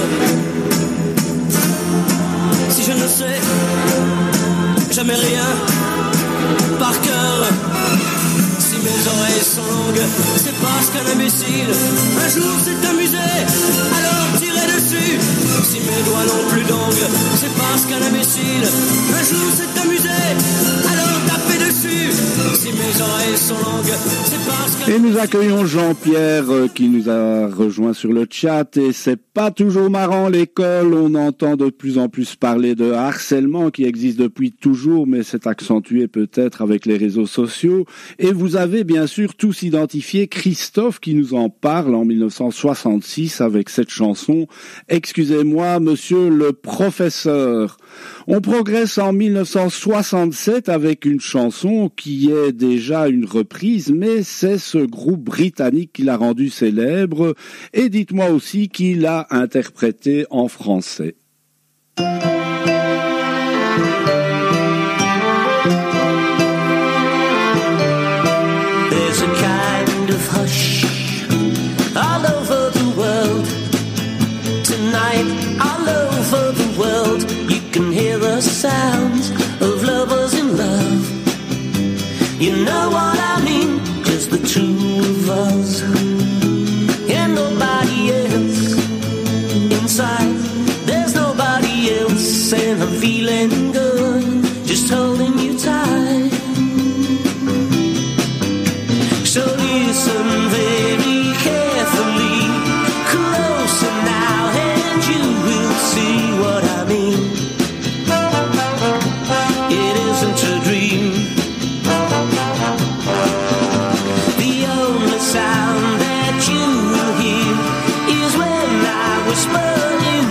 si je ne sais jamais rien par cœur. Si mes oreilles sont longues, c'est parce qu'un imbécile un jour s'est amusé, alors tirez dessus. Si mes doigts n'ont plus d'ongles, c'est parce qu'un imbécile un jour s'est amusé, alors tapez dessus. Si mes oreilles sont longues, c'est parce qu'un... Et nous accueillons Jean-Pierre euh, qui nous a rejoint sur le chat. Et c'est pas toujours marrant l'école, on entend de plus en plus parler de harcèlement qui existe depuis toujours, mais c'est accentué peut-être avec les réseaux sociaux. Et vous avez bien sûr tous identifié Christophe qui nous en parle en mille neuf cent soixante-six avec cette chanson « Excusez-moi, monsieur le professeur ». On progresse en mille neuf cent soixante-sept avec une chanson qui est déjà une reprise, mais c'est ce groupe britannique qui l'a rendue célèbre. Et dites-moi aussi qui l'a interprétée en français. There's a kind of hush all over the world. Tonight, all over the world, you can hear the sounds of lovers in love. You know what I mean, just the two of us and nobody else. Inside, there's nobody else, and I'm feeling good, just holding you tight. So listen very carefully, closer now, and you will see what I mean. It isn't a dream. The only sound that you will hear is when I whisper in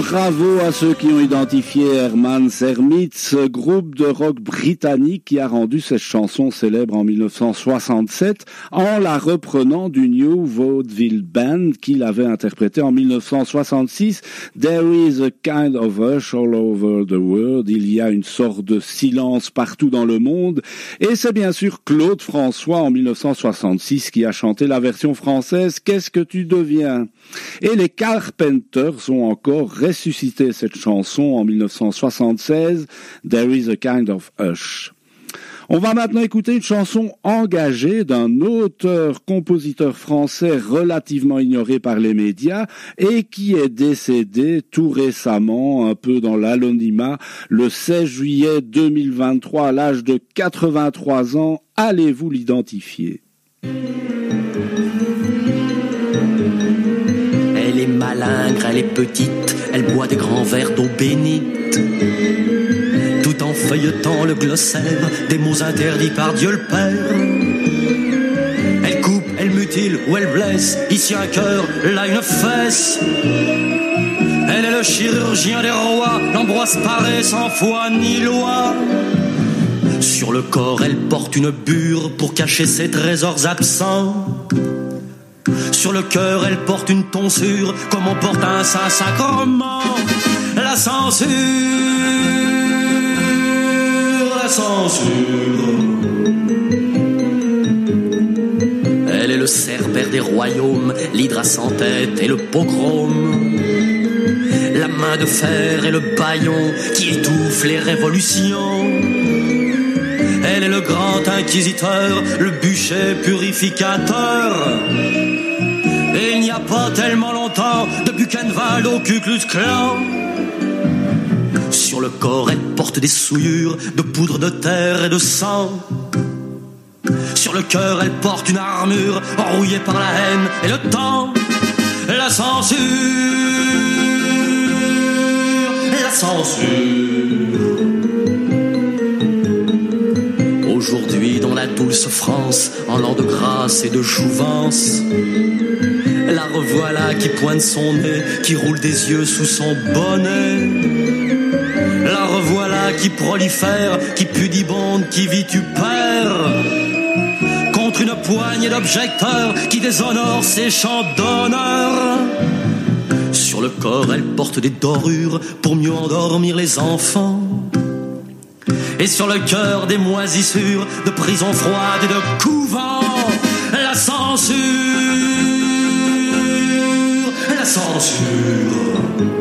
Bravo à ceux qui ont identifié Herman's Hermits, groupe de rock britannique qui a rendu cette chanson célèbre en mille neuf cent soixante-sept en la reprenant du New Vaudeville Band qui l'avait interprétée en mille neuf cent soixante-six. There is a kind of hush all over the world. Il y a une sorte de silence partout dans le monde. Et c'est bien sûr Claude François en mille neuf cent soixante-six qui a chanté la version française Qu'est-ce que tu deviens? Et les Carpenters ont encore ressuscité cette chanson en mille neuf cent soixante-seize, There is a kind of hush. On va maintenant écouter une chanson engagée d'un auteur-compositeur français relativement ignoré par les médias et qui est décédé tout récemment, un peu dans l'anonymat, le seize juillet deux mille vingt-trois à l'âge de quatre-vingt-trois ans. Allez-vous l'identifier? Elle est malingre, elle est petite, elle boit des grands verres d'eau bénite. Tout en feuilletant le glossaire des mots interdits par Dieu le Père. Elle coupe, elle mutile ou elle blesse, ici un cœur, là une fesse. Elle est le chirurgien des rois, l'Ambroise Paré sans foi ni loi. Sur le corps, elle porte une bure pour cacher ses trésors absents. Sur le cœur, elle porte une tonsure, comme on porte un Saint-Sacrement. La censure, la censure. Elle est le cerbère des royaumes, l'hydre à cent têtes et le pogrome. La main de fer et le bâillon qui étouffent les révolutions. Elle est le grand inquisiteur, le bûcher purificateur. Et il n'y a pas tellement longtemps, de Buchenwald au Ku Klux Klan. Sur le corps, elle porte des souillures de poudre de terre et de sang. Sur le cœur, elle porte une armure rouillée par la haine et le temps. La censure, la censure. Aujourd'hui, dans la douce France, en l'an de grâce et de jouvence, la revoilà qui pointe son nez, qui roule des yeux sous son bonnet. La revoilà qui prolifère, qui pudibonde, qui vitupère, contre une poignée d'objecteurs qui déshonorent ses chants d'honneur. Sur le corps, elle porte des dorures pour mieux endormir les enfants. Et sur le cœur, des moisissures de prisons froides et de couvents. La censure, la censure.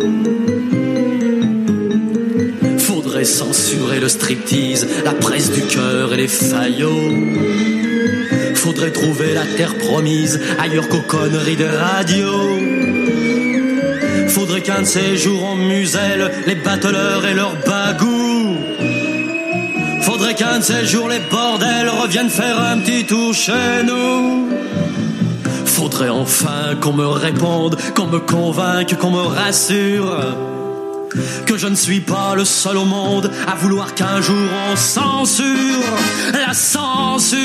Faudrait censurer le striptease, la presse du cœur et les faillots. Faudrait trouver la terre promise ailleurs qu'aux conneries de radio. Faudrait qu'un de ces jours on muselle les bateleurs et leurs bagous. Faudrait qu'un de ces jours les bordels reviennent faire un petit tour chez nous. Faudrait enfin qu'on me réponde, qu'on me convainque, qu'on me rassure que je ne suis pas le seul au monde à vouloir qu'un jour on censure. La censure.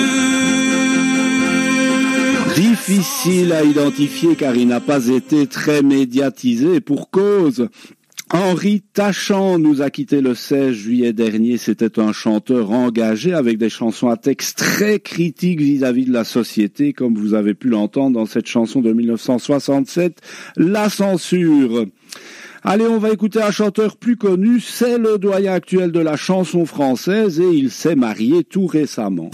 Difficile à identifier car il n'a pas été très médiatisé et pour cause. Henri Tachant nous a quitté le seize juillet dernier. C'était un chanteur engagé avec des chansons à texte très critiques vis-à-vis de la société, comme vous avez pu l'entendre dans cette chanson de mille neuf cent soixante-sept, La censure. Allez, on va écouter un chanteur plus connu, c'est le doyen actuel de la chanson française et il s'est marié tout récemment.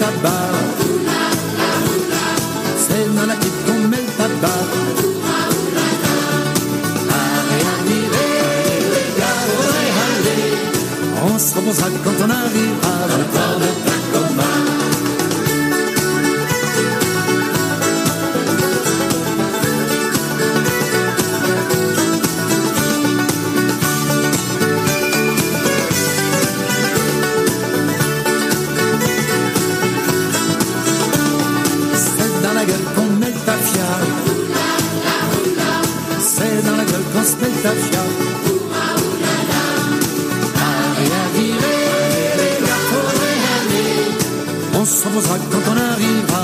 tabac. C'est dans la pipe qu'on met le tabac. Allez, allez, les gars, allez, allez. On se reposera quand on arrivera dans le port de Tacoma. C'est dans la gueule qu'on se met le tafia. Allez, allez, les gars, faudrait aller. On se reposera quand on arrivera.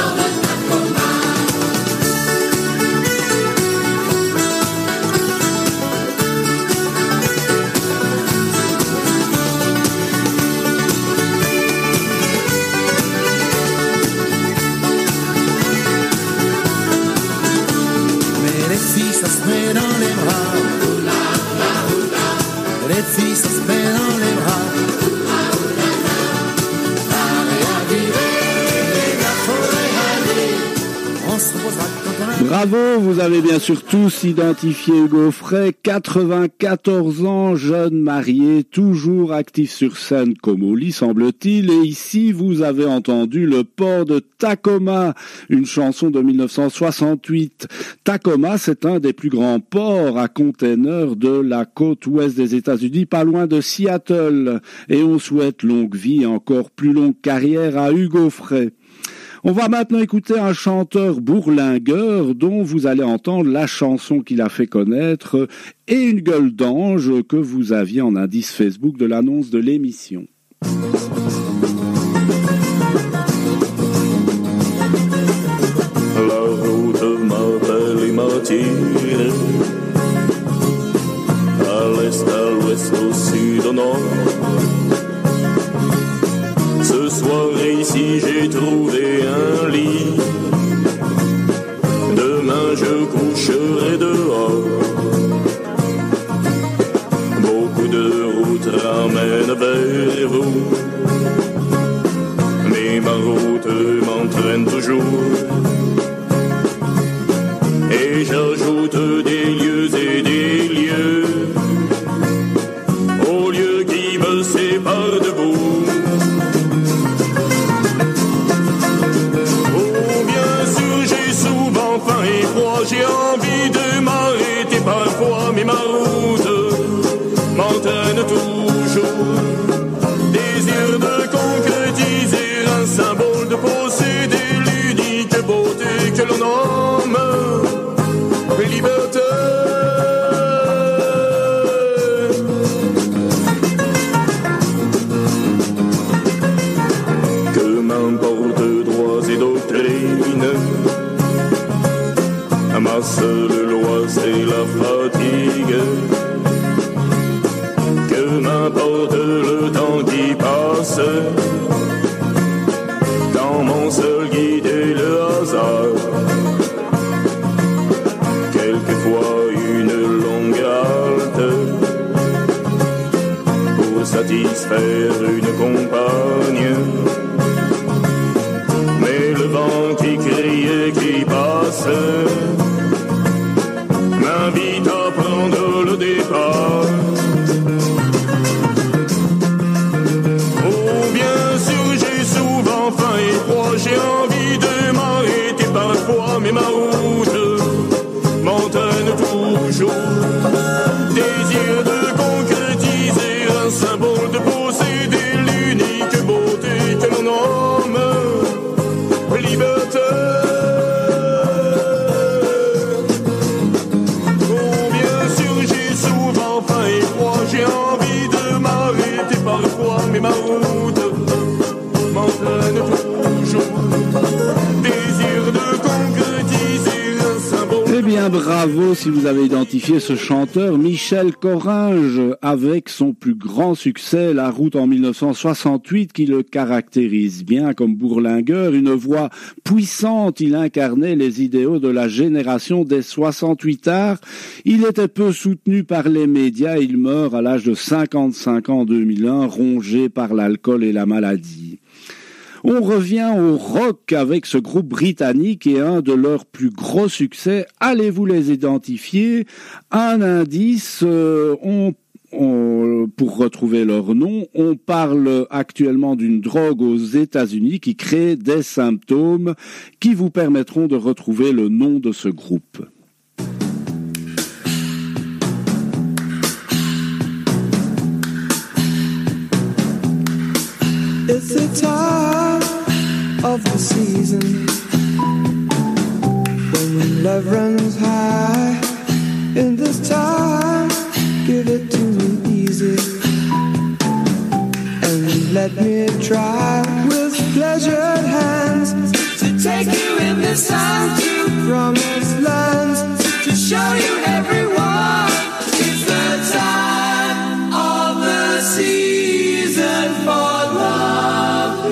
Ça se met dans les bras. Oula, oula, oula. Les filles, ça se met dans les bras. Oula, oula, oula. Allez, allez, les gars, faudrait aller. On se reposera quand on a... Bravo, vous avez bien sûr tous identifié Hugo Frey, quatre-vingt-quatorze ans, jeune marié, toujours actif sur scène comme au lit semble-t-il, et ici vous avez entendu le port de Tacoma, une chanson de mille neuf cent soixante-huit. Tacoma, c'est un des plus grands ports à containers de la côte ouest des États-Unis, pas loin de Seattle, et on souhaite longue vie et encore plus longue carrière à Hugo Frey. On va maintenant écouter un chanteur bourlingueur dont vous allez entendre la chanson qu'il a fait connaître et une gueule d'ange que vous aviez en indice Facebook de l'annonce de l'émission. La route m'appelle et m'attire, à l'est, à l'ouest, au sud, au nord. Ce soir ici j'ai trouvé un lit. Demain je coucherai dehors. Beaucoup de routes ramènent vers vous, mais ma route m'entraîne toujours. Et j'ajoute des lieux et des lieux aux lieux qui me séparent de vous. Et froid, j'ai envie de m'arrêter parfois, mais ma route m'entraîne toujours. Désir de concrétiser un symbole, de posséder l'unique beauté que l'on nomme liberté. Que m'importe droits et doctrines, ma seule loi c'est la fatigue. Que m'importe le temps qui passe, quand mon seul guide est le hasard. Quelquefois une longue halte pour satisfaire une compagne. Mais le vent qui crie et qui passe m'invite à prendre le départ. Oh bien sûr j'ai souvent faim et froid, j'ai envie de m'arrêter parfois, mais ma route m'entraîne toujours. Désir de concrétiser un symbole, de posséder l'unique beauté que l'on nomme liberté. J'ai envie de m'arrêter parfois, mais ma route m'entraîne toujours. Désir de concrétiser un symbole. Eh bien, bravo si vous avez identifié ce chanteur, Michel Coringe, avec son plus grand succès, La Route en mille neuf cent soixante-huit, qui le caractérise bien comme bourlingueur. Une voix puissante, il incarnait les idéaux de la génération des soixante-huitards. Il était peu soutenu par les médias, il meurt à l'âge de cinquante-cinq ans en deux mille un, rongé par l'alcool et la maladie. On revient au rock avec ce groupe britannique et un de leurs plus gros succès. Allez-vous les identifier? Un indice, euh, on On, pour retrouver leur nom, on parle actuellement d'une drogue aux États-Unis qui crée des symptômes qui vous permettront de retrouver le nom de ce groupe. It's the time of the season when love runs high. In this time, give it to me easy and let me try with pleasured hands to take you in this time to promised lands, to show you everyone. It's the time of the season for love.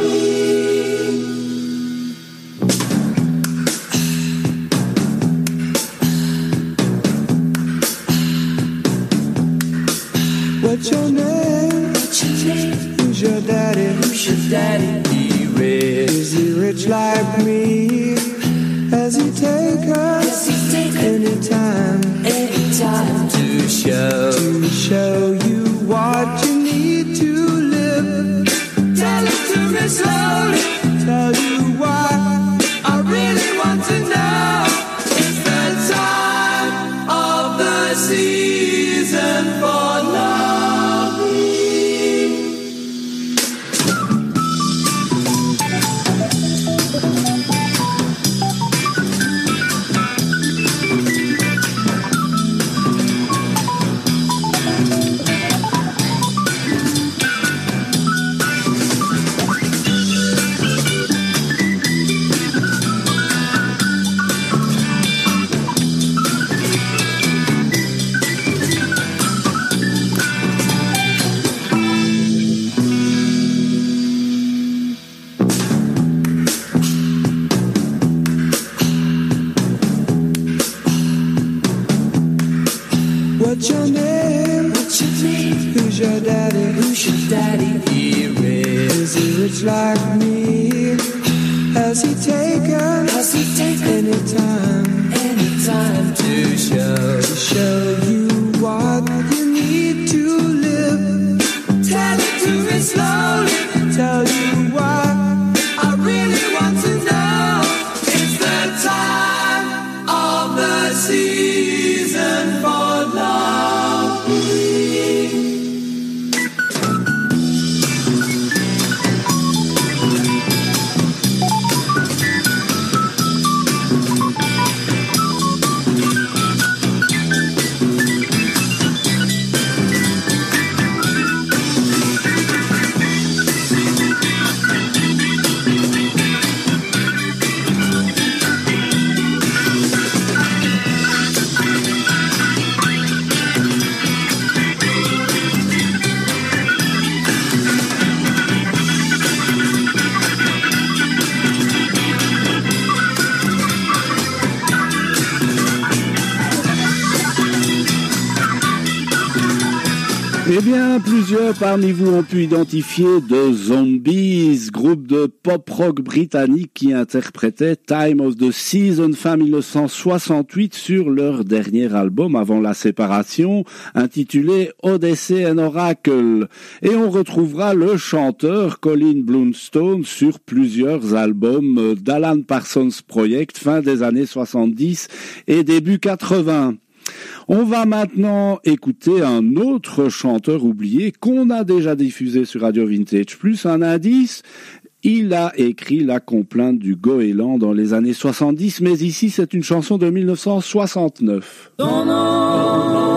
What's your name? What's your name? Who's your daddy? Who's your daddy? He rich. Is he rich like me? Has he take us anytime? Anytime to show to show you what you need to live. Tell it to me slowly. Tell you why I really want to know. It's the time of the season for love. What's your name? What's your name? Who's your daddy? Who's your daddy? He rich. Is he rich like me? Has he taken? Has he taken any time? Any time to show to show you what you need to live? Tell it to me slowly. Tell you why I really want to know. It's the time of the season for love. Eh bien, plusieurs parmi vous ont pu identifier The Zombies, groupe de pop-rock britannique qui interprétait Time of the Season fin dix-neuf cent soixante-huit sur leur dernier album avant la séparation, intitulé Odyssey and Oracle. Et on retrouvera le chanteur Colin Blunstone sur plusieurs albums d'Alan Parsons Project fin des années soixante-dix et début quatre-vingts. On va maintenant écouter un autre chanteur oublié qu'on a déjà diffusé sur Radio Vintage Plus, un indice. Il a écrit La complainte du goéland dans les années soixante-dix, mais ici c'est une chanson de dix-neuf cent soixante-neuf. Ton nom.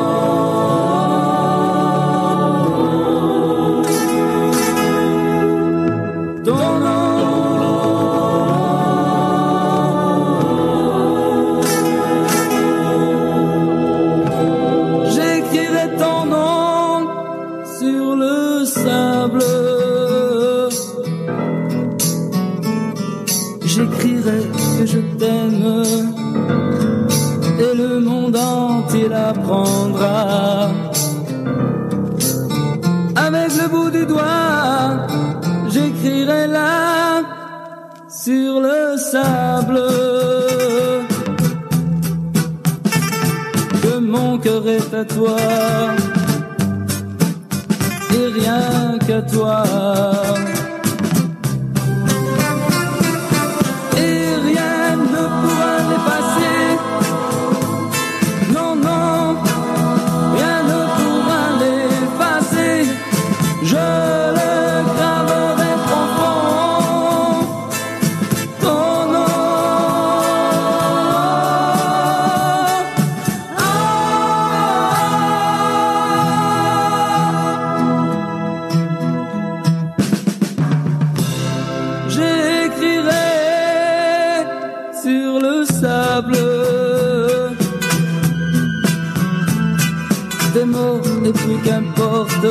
J'écrirai que je t'aime et le monde entier l'apprendra. Avec le bout du doigt, j'écrirai là sur le sable, que mon cœur est à toi, et rien qu'à toi. Et rien ne pourra l'effacer, non, non, rien ne pourra l'effacer. Je le graverai profond, oh non. J'écrirai sur le sable des mots et plus qu'importe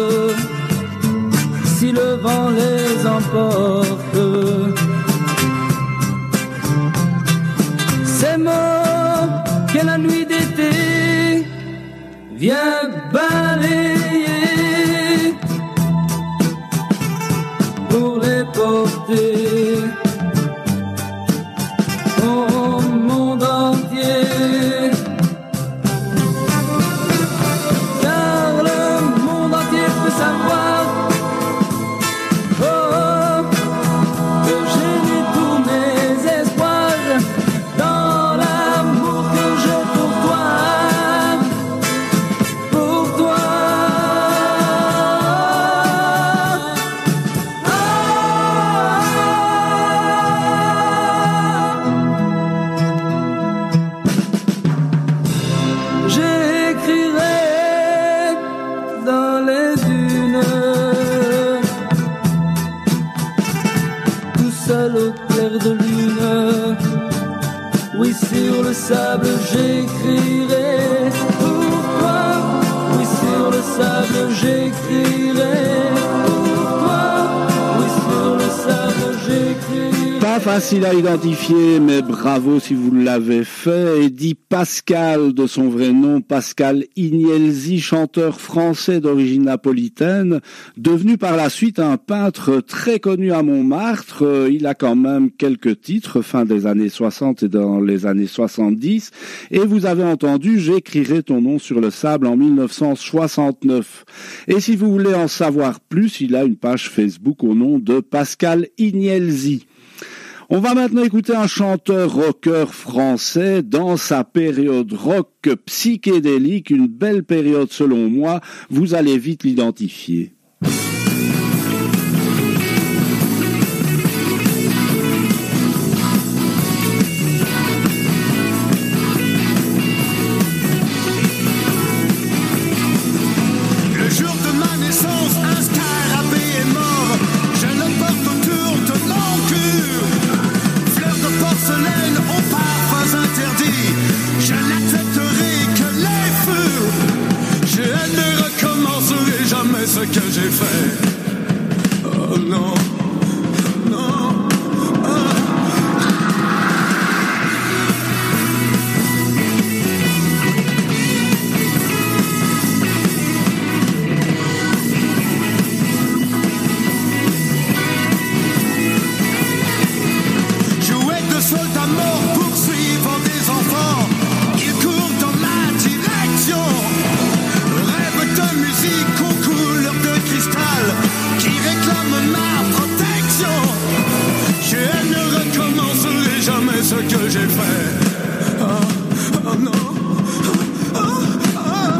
si le vent les emporte. Ces mots que la nuit d'été vient balayer pour les porter au monde entier. Car le monde entier peut savoir, oh, que j'ai mis tous mes espoirs dans l'amour que j'ai pour toi, pour toi. J'écrirai dans les dunes, tout seul au clair de lune. Oui, sur le sable j'écrirai pour toi. Oui, sur le sable j'écrirai pour toi. Oui, sur le sable j'écrirai. Pas facile à identifier, mais bravo si vous l'avez fait. Et dit Pascal, de son vrai nom, Pascal Ignelzi, chanteur français d'origine napolitaine, devenu par la suite un peintre très connu à Montmartre. Il a quand même quelques titres, fin des années soixante et dans les années soixante-dix. Et vous avez entendu, j'écrirai ton nom sur le sable en mille neuf cent soixante-neuf. Et si vous voulez en savoir plus, il a une page Facebook au nom de Pascal Ignelzi. On va maintenant écouter un chanteur rocker français dans sa période rock psychédélique, une belle période selon moi, vous allez vite l'identifier. Le jour de ma naissance, un scarabée est mort. Je le porte autour de mon cul. Fleurs de porcelaine aux parfums interdits. Je n'accepterai que les feux. Je ne recommencerai jamais ce que j'ai fait. Oh non, non. Soldats morts poursuivant des enfants, ils courent dans ma direction. Rêve de musique aux couleurs de cristal qui réclament ma protection. Je ne recommencerai jamais ce que j'ai fait. Oh, oh non. Oh, oh, oh.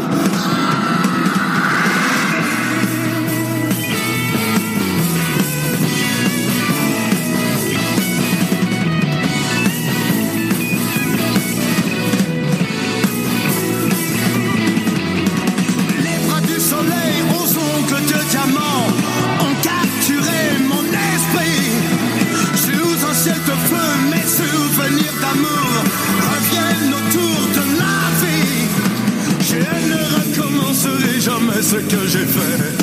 Jamais ce que j'ai fait.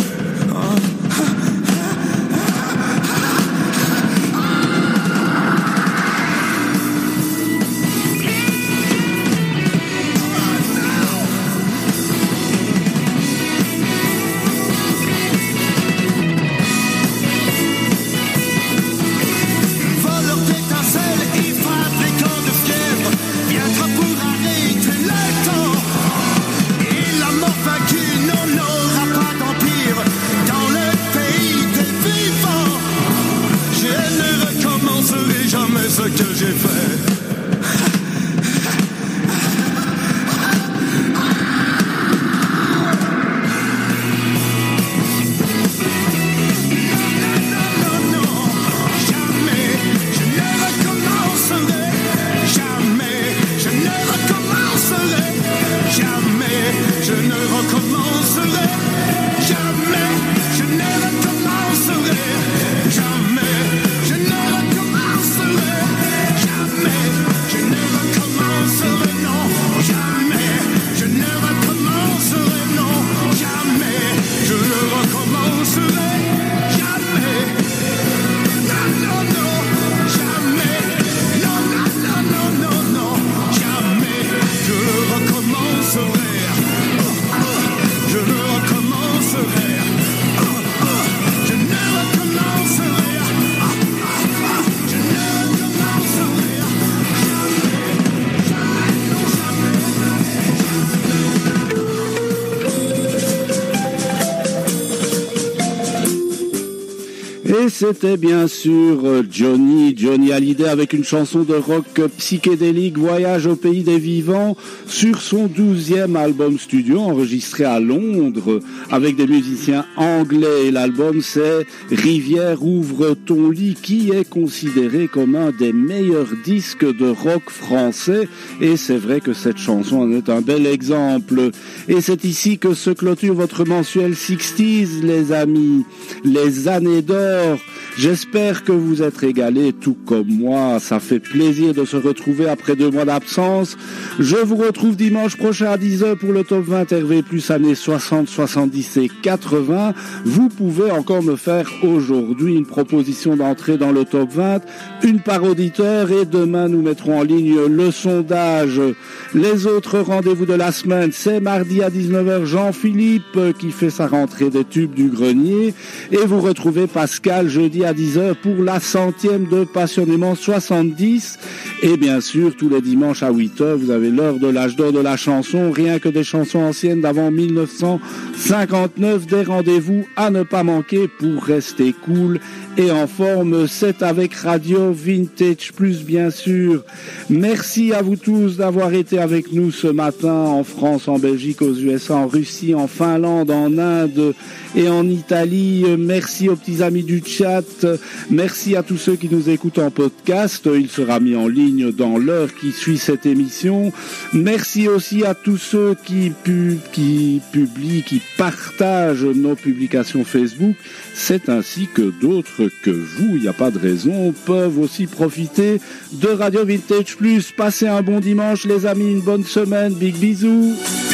Voleur d'étincelles Et c'était bien sûr Johnny, Johnny Hallyday avec une chanson de rock psychédélique, Voyage au pays des vivants, sur son douzième album studio enregistré à Londres avec des musiciens anglais. Et l'album c'est Rivière ouvre ton lit, qui est considéré comme un des meilleurs disques de rock français. Et c'est vrai que cette chanson en est un bel exemple. Et c'est ici que se clôture votre mensuel sixties, les amis, les années d'or. J'espère que vous êtes régalés tout comme moi. Ça fait plaisir de se retrouver après deux mois d'absence. Je vous retrouve dimanche prochain à dix heures pour le top vingt R V plus années soixante, soixante-dix et quatre-vingts. Vous pouvez encore me faire aujourd'hui une proposition d'entrée dans le top vingt, une par auditeur, et demain nous mettrons en ligne le sondage. Les autres rendez-vous de la semaine, c'est mardi à dix-neuf heures, Jean-Philippe qui fait sa rentrée des tubes du grenier, et vous retrouvez Pascal jeudi à dix heures pour la centième de Passionnément soixante-dix. Et bien sûr, tous les dimanches à huit heures, vous avez l'heure de l'âge d'or de la chanson, rien que des chansons anciennes d'avant mille neuf cent cinquante-neuf, des rendez-vous à ne pas manquer pour rester cool et en forme. C'est avec Radio Vintage Plus, bien sûr. Merci à vous tous d'avoir été avec nous ce matin en France, en Belgique, aux U S A, en Russie, en Finlande, en Inde et en Italie. Merci aux petits amis du chat. Merci à tous ceux qui nous écoutent en podcast. Il sera mis en ligne dans l'heure qui suit cette émission. Merci aussi à tous ceux qui, pu, qui publient, qui partagent nos publications Facebook. C'est ainsi que d'autres que vous, il n'y a pas de raison, peuvent aussi profiter de Radio Vintage Plus. Passez un bon dimanche les amis, une bonne semaine, big bisous.